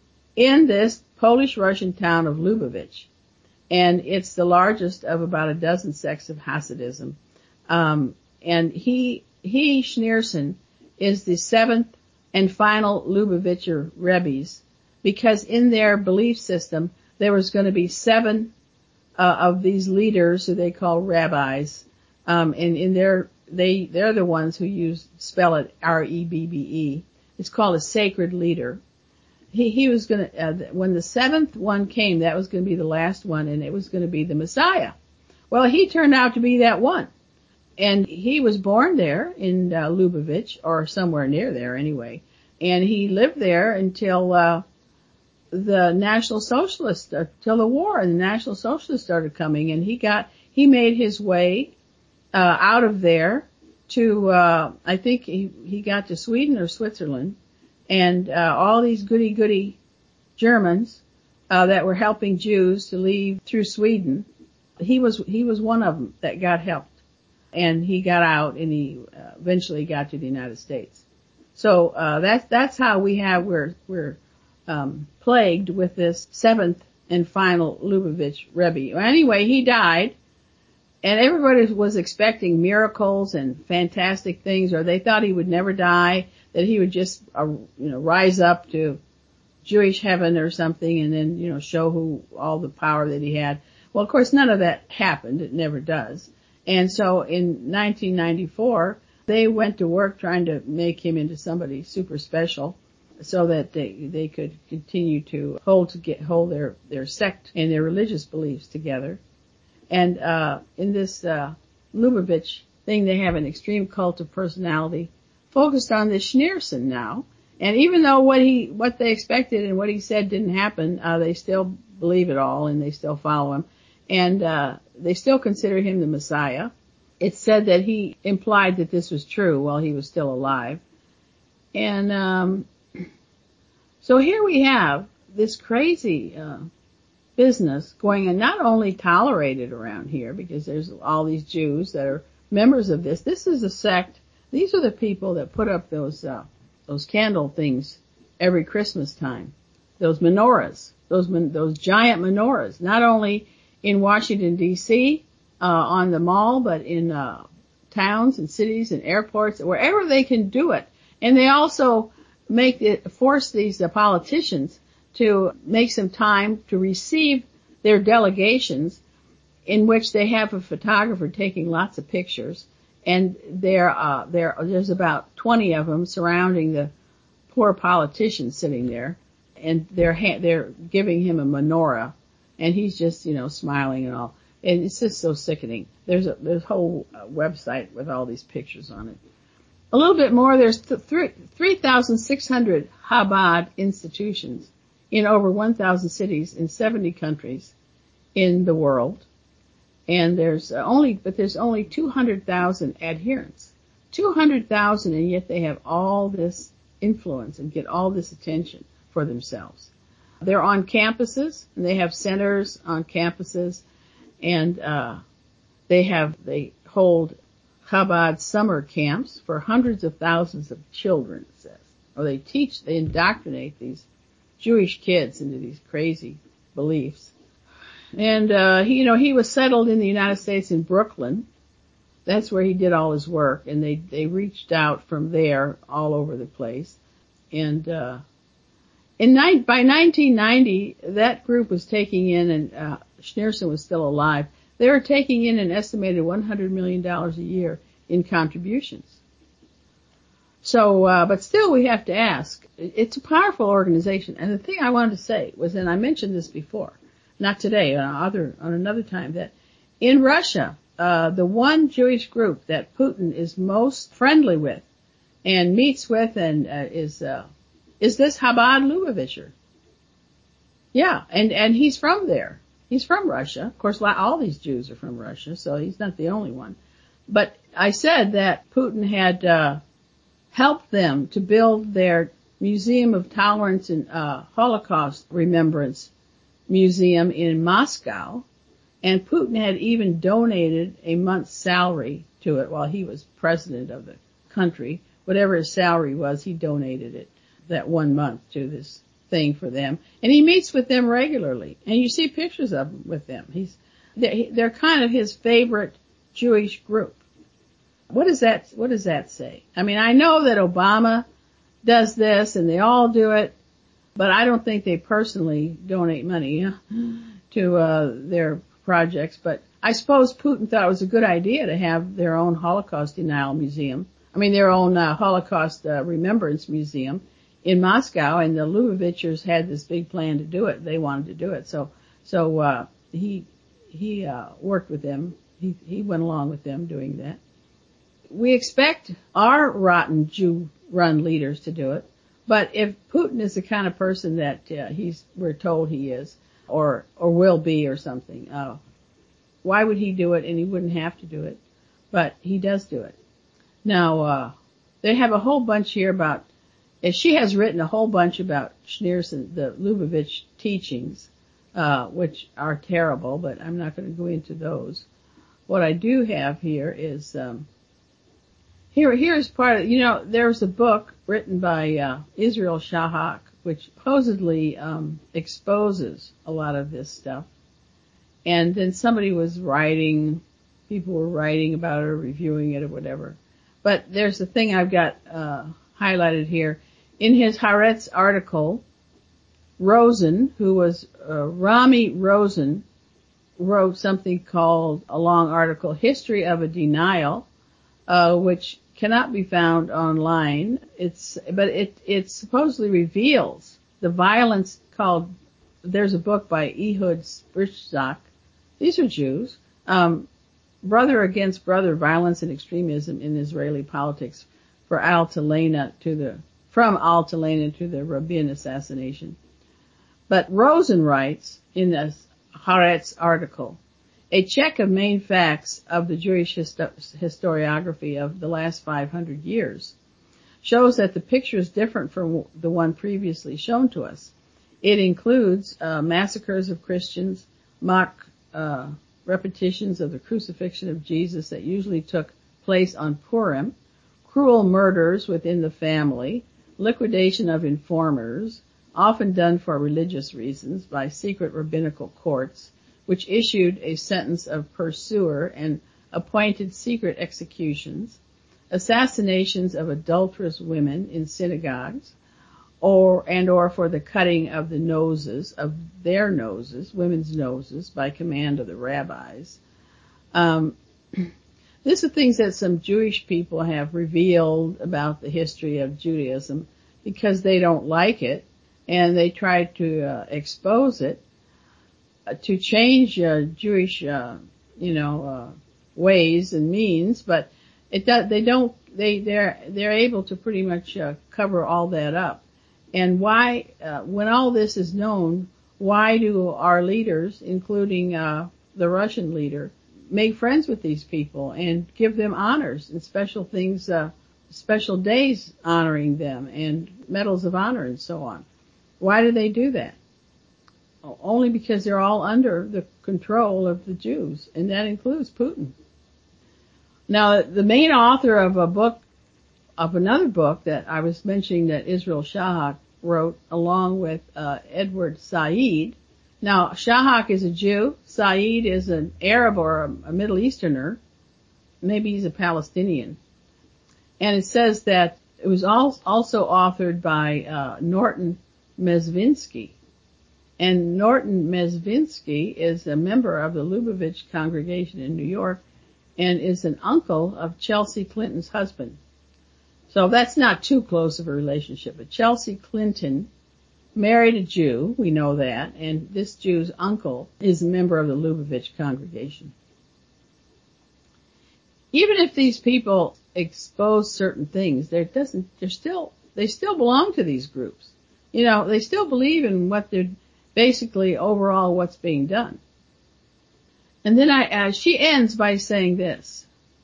B: in this Polish-Russian town of Lubavitch. And it's the largest of about a dozen sects of Hasidism. Um, and he, he, Schneerson, is the seventh and final Lubavitcher Rebbes, because in their belief system, there was going to be seven, uh, of these leaders who they call rabbis. Um, and in their, they, they're the ones who use, spell it R E B B E. It's called a sacred leader. He, he was going to, uh, when the seventh one came, that was going to be the last one, and it was going to be the Messiah. Well, he turned out to be that one. And he was born there in uh, Lubavitch, or somewhere near there anyway. And he lived there until, uh, the National Socialists, uh, till the war, and the National Socialists started coming, and he got, he made his way, uh, out of there to, uh, I think he, he got to Sweden or Switzerland. And, uh, all these goody-goody Germans, uh, that were helping Jews to leave through Sweden, he was, he was one of them that got helped. And he got out, and he uh, eventually got to the United States. So, uh, that's, that's how we have, we're, we're, um, plagued with this seventh and final Lubavitch Rebbe. Anyway, he died, and everybody was expecting miracles and fantastic things, or they thought he would never die, that he would just, uh, you know, rise up to Jewish heaven or something, and then, you know, show who, all the power that he had. Well, of course, none of that happened. It never does. And so in nineteen ninety-four, they went to work trying to make him into somebody super special so that they, they could continue to hold to get, hold their, their sect and their religious beliefs together. And, uh, in this, uh, Lubavitch thing, they have an extreme cult of personality focused on this Schneerson now. And even though what he, what they expected and what he said didn't happen, uh, they still believe it all, and they still follow him. And, uh, they still consider him the Messiah. It's said that he implied that this was true while he was still alive. And, um, so here we have this crazy, uh, business going, and not only tolerated around here, because there's all these Jews that are members of this. This is a sect. These are the people that put up those, uh, those candle things every Christmas time. Those menorahs, those, those giant menorahs, not only in Washington, D C, uh, on the mall, but in, uh, towns and cities and airports, wherever they can do it. And they also make it, force these uh, politicians to make some time to receive their delegations, in which they have a photographer taking lots of pictures. And there, uh, there, there's about twenty of them surrounding the poor politician sitting there, and they're, ha- they're giving him a menorah, and he's just, you know, smiling and all. And it's just so sickening. There's a, there's a whole uh, website with all these pictures on it. A little bit more, there's th- three thousand six hundred Chabad institutions in over one thousand cities in seventy countries in the world. And there's only, but there's only two hundred thousand adherents. two hundred thousand, and yet they have all this influence and get all this attention for themselves. They're on campuses, and they have centers on campuses, and uh they have, they hold Chabad summer camps for hundreds of thousands of children, it says. Or they teach, they indoctrinate these Jewish kids into these crazy beliefs. And, uh, he, you know, he was settled in the United States in Brooklyn. That's where he did all his work, and they, they reached out from there all over the place. And, uh, in ni- by nineteen ninety, that group was taking in, and, uh, Schneerson was still alive, they were taking in an estimated one hundred million dollars a year in contributions. So, uh, but still we have to ask, it's a powerful organization. And the thing I wanted to say was, and I mentioned this before, not today, on other, on another time, that in Russia, uh, the one Jewish group that Putin is most friendly with and meets with and, uh, is, uh, is this Chabad Lubavitcher. Yeah. And, and he's from there. He's from Russia. Of course, all these Jews are from Russia, so he's not the only one. But I said that Putin had, uh, helped them to build their Museum of Tolerance and uh, Holocaust Remembrance Museum in Moscow, and Putin had even donated a month's salary to it while he was president of the country. Whatever his salary was, he donated it that one month to this thing for them. And he meets with them regularly, and you see pictures of him with them. He's they're kind of his favorite Jewish group. What does that, what does that say? I mean, I know that Obama does this and they all do it, but I don't think they personally donate money to, uh, their projects. But I suppose Putin thought it was a good idea to have their own Holocaust denial museum. I mean, their own, uh, Holocaust, uh, remembrance museum in Moscow, and the Lubavitchers had this big plan to do it. They wanted to do it. So, so, uh, he, he, uh, worked with them. He, he went along with them doing that. We expect our rotten Jew-run leaders to do it, but if Putin is the kind of person that uh, he's, we're told he is, or or will be, or something, uh, why would he do it? And he wouldn't have to do it, but he does do it. Now, uh, they have a whole bunch here about. And she has written a whole bunch about Schneerson, the Lubavitch teachings, uh, which are terrible, but I'm not going to go into those. What I do have here is. Um, Here, here's part of, you know, there's a book written by, uh, Israel Shahak, which supposedly, um, exposes a lot of this stuff. And then somebody was writing, people were writing about it or reviewing it or whatever. But there's the thing I've got, uh, highlighted here. In his Haaretz article, Rosen, who was, uh, Rami Rosen, wrote something called a long article, History of a Denial, Uh, which cannot be found online. It's, but it, it supposedly reveals the violence called, there's a book by Ehud Sprichzak. These are Jews. Um, Brother Against Brother, Violence and Extremism in Israeli Politics for Al-Talena to the, from Al-Talena to the Rabin assassination. But Rosen writes in this Haaretz article, a check of main facts of the Jewish histo- historiography of the last five hundred years shows that the picture is different from the one previously shown to us. It includes uh, massacres of Christians, mock uh, repetitions of the crucifixion of Jesus that usually took place on Purim, cruel murders within the family, liquidation of informers, often done for religious reasons by secret rabbinical courts, which issued a sentence of pursuer and appointed secret executions, assassinations of adulterous women in synagogues, or and or for the cutting of the noses, of their noses, women's noses, by command of the rabbis. Um, these are things that some Jewish people have revealed about the history of Judaism because they don't like it, and they try to uh, expose it, to change uh, Jewish, uh, you know, uh, ways and means, but it does, they don't, they, they're, they're able to pretty much uh, cover all that up. And why, uh, when all this is known, why do our leaders, including uh, the Russian leader, make friends with these people and give them honors and special things, uh, special days honoring them and medals of honor and so on? Why do they do that? Only because they're all under the control of the Jews, and that includes Putin. Now, the main author of a book, of another book that I was mentioning that Israel Shahak wrote along with uh, Edward Said. Now, Shahak is a Jew. Said is an Arab or a, a Middle Easterner. Maybe he's a Palestinian. And it says that it was al- also authored by uh, Norton Mezvinsky. And Norton Mezvinsky is a member of the Lubavitch congregation in New York and is an uncle of Chelsea Clinton's husband. So that's not too close of a relationship. But Chelsea Clinton married a Jew, we know that, and this Jew's uncle is a member of the Lubavitch congregation. Even if these people expose certain things, there doesn't, they're still, they still belong to these groups. You know, they still believe in what they're, basically overall what's being done. And then I, uh, she ends by saying this.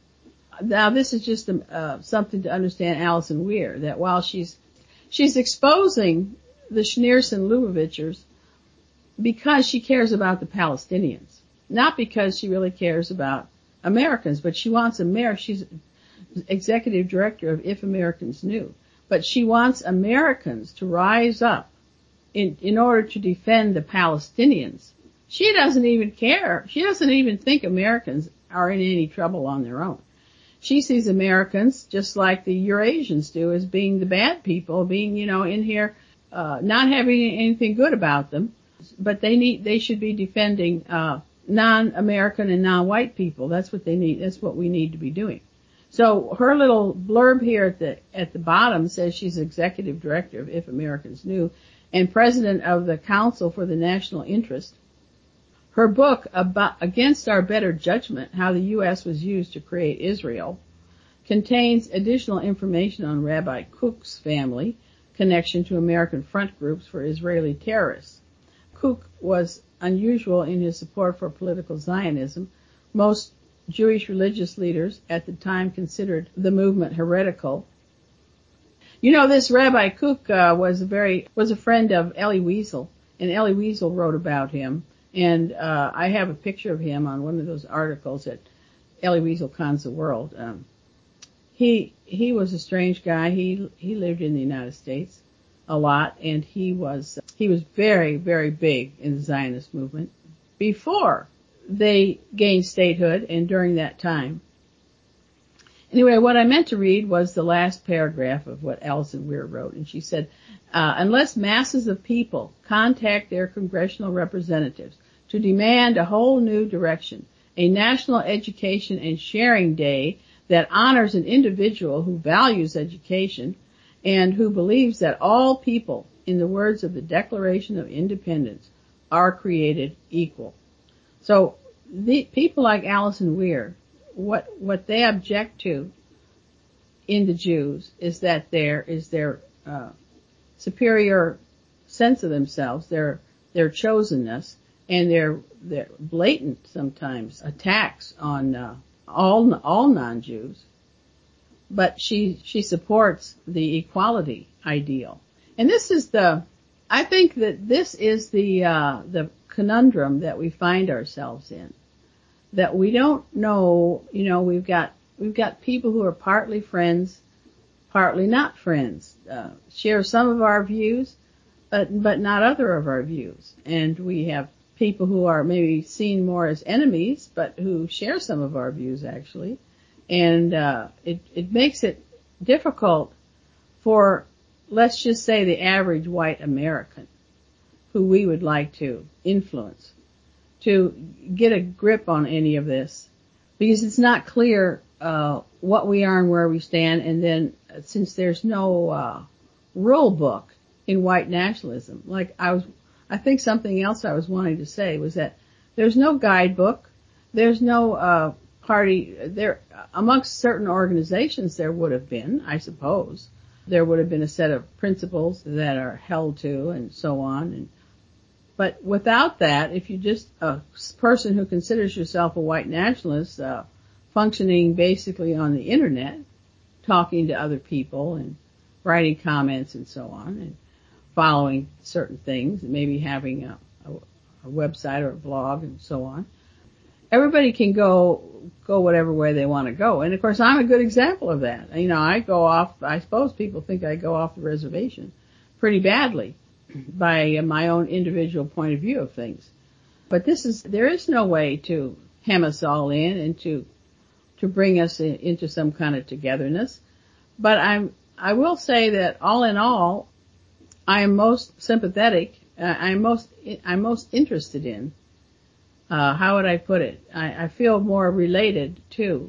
B: Now this is just uh, something to understand Alison Weir, that while she's, she's exposing the Schneerson Lubavitchers because she cares about the Palestinians, not because she really cares about Americans, but she wants America, she's executive director of If Americans Knew, but she wants Americans to rise up In, in order to defend the Palestinians. She doesn't even care. She doesn't even think Americans are in any trouble on their own. She sees Americans, just like the Eurasians do, as being the bad people, being, you know, in here, uh, not having anything good about them, but they need, they should be defending, uh, non-American and non-white people. That's what they need. That's what we need to be doing. So her little blurb here at the, at the bottom says she's executive director of If Americans Knew and president of the Council for the National Interest. Her book, about, Against Our Better Judgment, How the U S Was Used to Create Israel, contains additional information on Rabbi Kook's family connection to American front groups for Israeli terrorists. Kook was unusual in his support for political Zionism. Most Jewish religious leaders at the time considered the movement heretical. You know, this Rabbi Kook uh, was a very was a friend of Elie Wiesel, and Elie Wiesel wrote about him. And uh, I have a picture of him on one of those articles that Elie Wiesel Cons the World. Um, he he was a strange guy. He he lived in the United States a lot, and he was he was very very big in the Zionist movement before they gained statehood and during that time. Anyway, what I meant to read was the last paragraph of what Alison Weir wrote, and she said, uh, unless masses of people contact their congressional representatives to demand a whole new direction, a national education and sharing day that honors an individual who values education and who believes that all people, in the words of the Declaration of Independence, are created equal. So the people like Alison Weir, what what they object to in the Jews is that there is their uh, superior sense of themselves, their their chosenness, and their their blatant sometimes attacks on uh, all all non-Jews. But she she supports the equality ideal, and this is the I think that this is the uh, the conundrum that we find ourselves in. That we don't know, you know, we've got, we've got people who are partly friends, partly not friends, uh, share some of our views, but, but not other of our views. And we have people who are maybe seen more as enemies, but who share some of our views actually. And, uh, it, it makes it difficult for, let's just say, the average white American who we would like to influence to get a grip on any of this, because it's not clear uh what we are and where we stand. And then since there's no uh rule book in white nationalism, like I was I think something else I was wanting to say was that there's no guidebook, there's no uh party there amongst certain organizations. There would have been, I suppose, there would have been a set of principles that are held to and so on. And, but without that, if you're just a person who considers yourself a white nationalist, uh, functioning basically on the internet, talking to other people and writing comments and so on, and following certain things, and maybe having a, a, a website or a blog and so on, everybody can go go whatever way they want to go. And of course, I'm a good example of that. You know, I go off, I suppose people think I go off the reservation pretty badly by my own individual point of view of things. But this is, there is no way to hem us all in and to to bring us in, into some kind of togetherness. But I'm, I will say that all in all, I am most sympathetic, uh, I'm most, I'm most interested in Uh, how would I put it? I, I feel more related to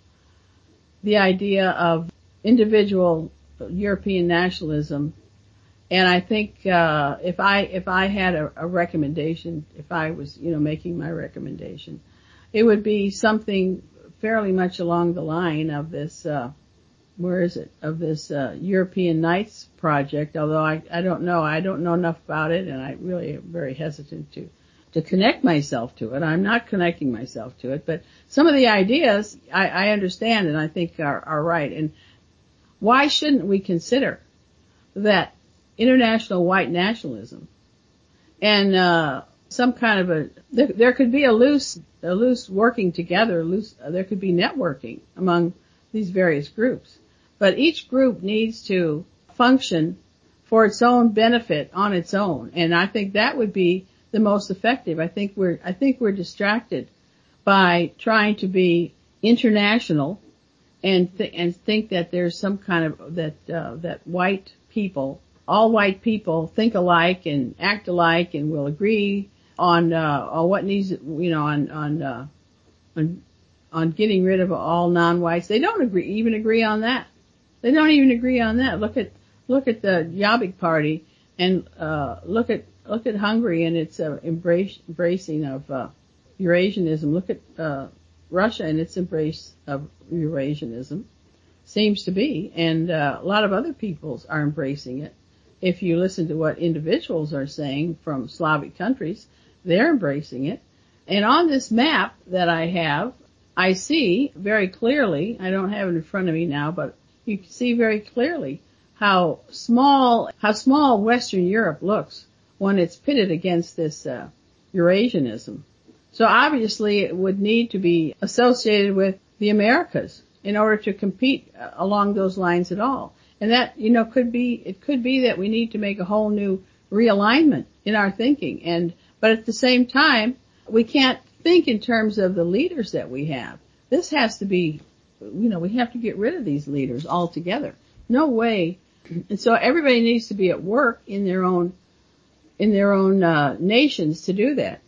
B: the idea of individual European nationalism. And I think, uh, if I, if I had a, a recommendation, if I was, you know, making my recommendation, it would be something fairly much along the line of this, uh, where is it, of this, uh, European Nights project, although I, I don't know, I don't know enough about it, and I really am very hesitant to to connect myself to it. I'm not connecting myself to it, but some of the ideas I, I understand and I think are, are right. And why shouldn't we consider that international white nationalism and uh some kind of a there, there could be a loose a loose working together, loose uh, there could be networking among these various groups, but each group needs to function for its own benefit on its own, and I think that would be the most effective. I think we're, I think we're distracted by trying to be international and th- and think that there's some kind of, that, uh, that white people, all white people think alike and act alike and will agree on, uh, on what needs, you know, on, on, uh, on, on getting rid of all non-whites. They don't agree, even agree on that. They don't even agree on that. Look at, look at the Jobbik Party and, uh, look at, Look at Hungary and its uh, embrace, embracing of uh, Eurasianism. Look at uh, Russia and its embrace of Eurasianism. Seems to be, and uh, a lot of other peoples are embracing it. If you listen to what individuals are saying from Slavic countries, they're embracing it. And on this map that I have, I see very clearly, I don't have it in front of me now, but you can see very clearly how small, how small Western Europe looks when it's pitted against this uh, Eurasianism. So obviously it would need to be associated with the Americas in order to compete uh, along those lines at all. And that, you know, could be, it could be that we need to make a whole new realignment in our thinking. And, but at the same time, we can't think in terms of the leaders that we have. This has to be, you know, we have to get rid of these leaders altogether. No way. And so everybody needs to be at work in their own in their own uh, nations to do that.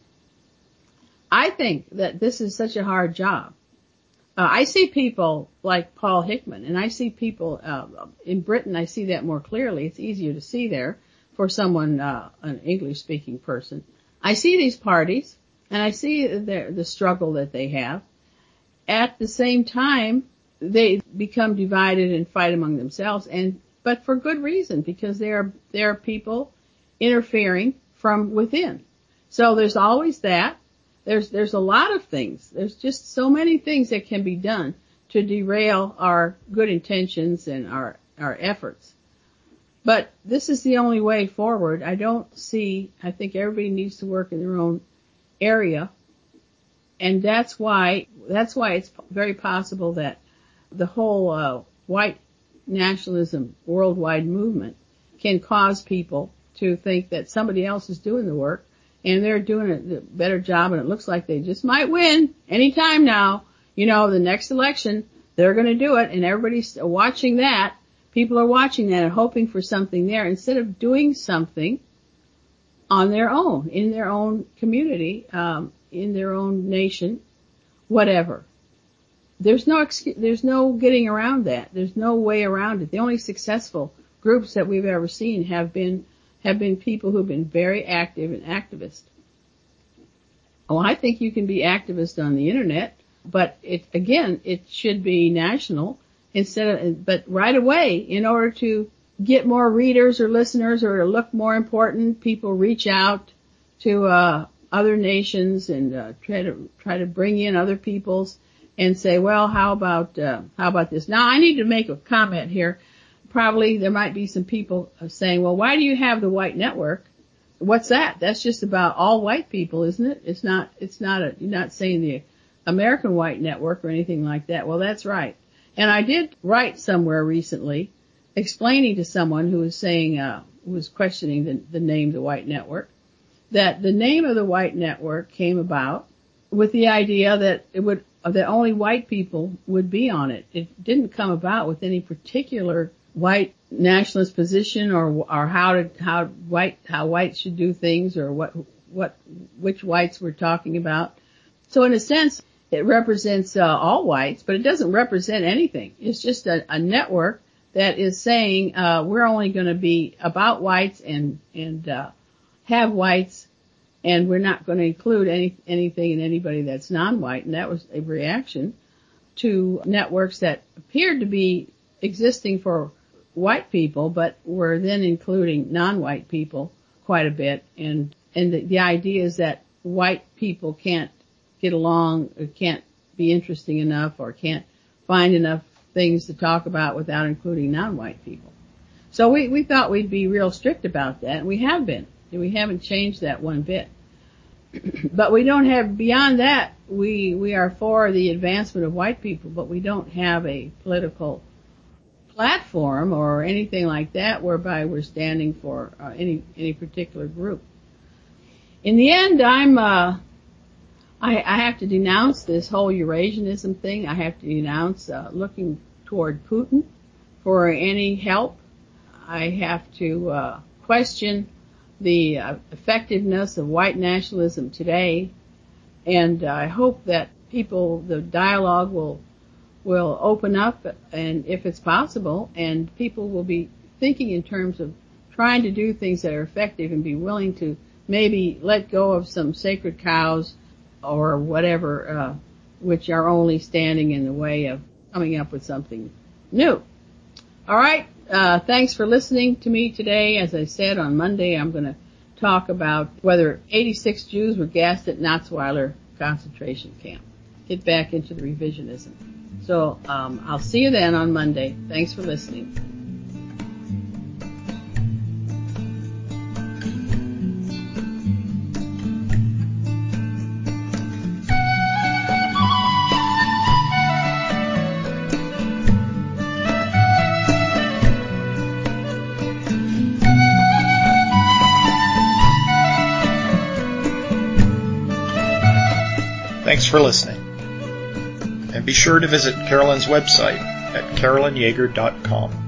B: I think that this is such a hard job. Uh, I see people like Paul Hickman, and I see people uh, in Britain. I see that more clearly. It's easier to see there for someone, uh, an English-speaking person. I see these parties, and I see the, the struggle that they have. At the same time, they become divided and fight among themselves, and but for good reason, because they are they are people interfering from within. So there's always that. There's, there's a lot of things. There's just so many things that can be done to derail our good intentions and our, our efforts. But this is the only way forward. I don't see, I think everybody needs to work in their own area. And that's why, that's why it's very possible that the whole, uh, white nationalism worldwide movement can cause people to think that somebody else is doing the work and they're doing a better job, and it looks like they just might win any time now. You know, the next election, they're going to do it, and everybody's watching that. People are watching that and hoping for something there instead of doing something on their own, in their own community, um, in their own nation, whatever. There's no excuse, there's no getting around that. There's no way around it. The only successful groups that we've ever seen have been have been people who've been very active and activist. Oh, I think you can be activist on the internet, but it, again, it should be national, instead of, but right away, in order to get more readers or listeners or to look more important, people reach out to uh other nations and uh, try to try to bring in other peoples and say, well, how about uh, how about this? Now, I need to make a comment here. Probably there might be some people saying, well, why do you have the white network? What's that? That's just about all white people, isn't it? It's not. It's not a. You're not saying the American white network or anything like that. Well, that's right. And I did write somewhere recently explaining to someone who was saying, uh, who was questioning the, the name of the white network, that the name of the white network came about with the idea that it would, that only white people would be on it. It didn't come about with any particular white nationalist position or, or how to, how white, how whites should do things or what, what, which whites we're talking about. So in a sense, it represents uh, all whites, but it doesn't represent anything. It's just a, a network that is saying, uh, we're only going to be about whites and, and, uh, have whites, and we're not going to include any, anything in anybody that's non-white. And that was a reaction to networks that appeared to be existing for white people, but were then including non-white people quite a bit. And, and the, the idea is that white people can't get along, or can't be interesting enough, or can't find enough things to talk about without including non-white people. So we, we thought we'd be real strict about that, and we have been. We haven't changed that one bit. But we don't have, beyond that, we, we are for the advancement of white people, but we don't have a political platform or anything like that whereby we're standing for uh, any, any particular group. In the end, I'm, uh, I, I have to denounce this whole Eurasianism thing. I have to denounce, uh, looking toward Putin for any help. I have to, uh, question the uh, effectiveness of white nationalism today, and uh, I hope that people, the dialogue will will open up, and if it's possible, and people will be thinking in terms of trying to do things that are effective and be willing to maybe let go of some sacred cows or whatever, uh, which are only standing in the way of coming up with something new. All right. Uh, thanks for listening to me today. As I said, on Monday, I'm going to talk about whether eighty-six Jews were gassed at Natzweiler concentration camp. Get back into the revisionism. So, um, I'll see you then on Monday. Thanks for listening.
A: Thanks for listening. And be sure to visit Carolyn's website at carolyn yager dot com.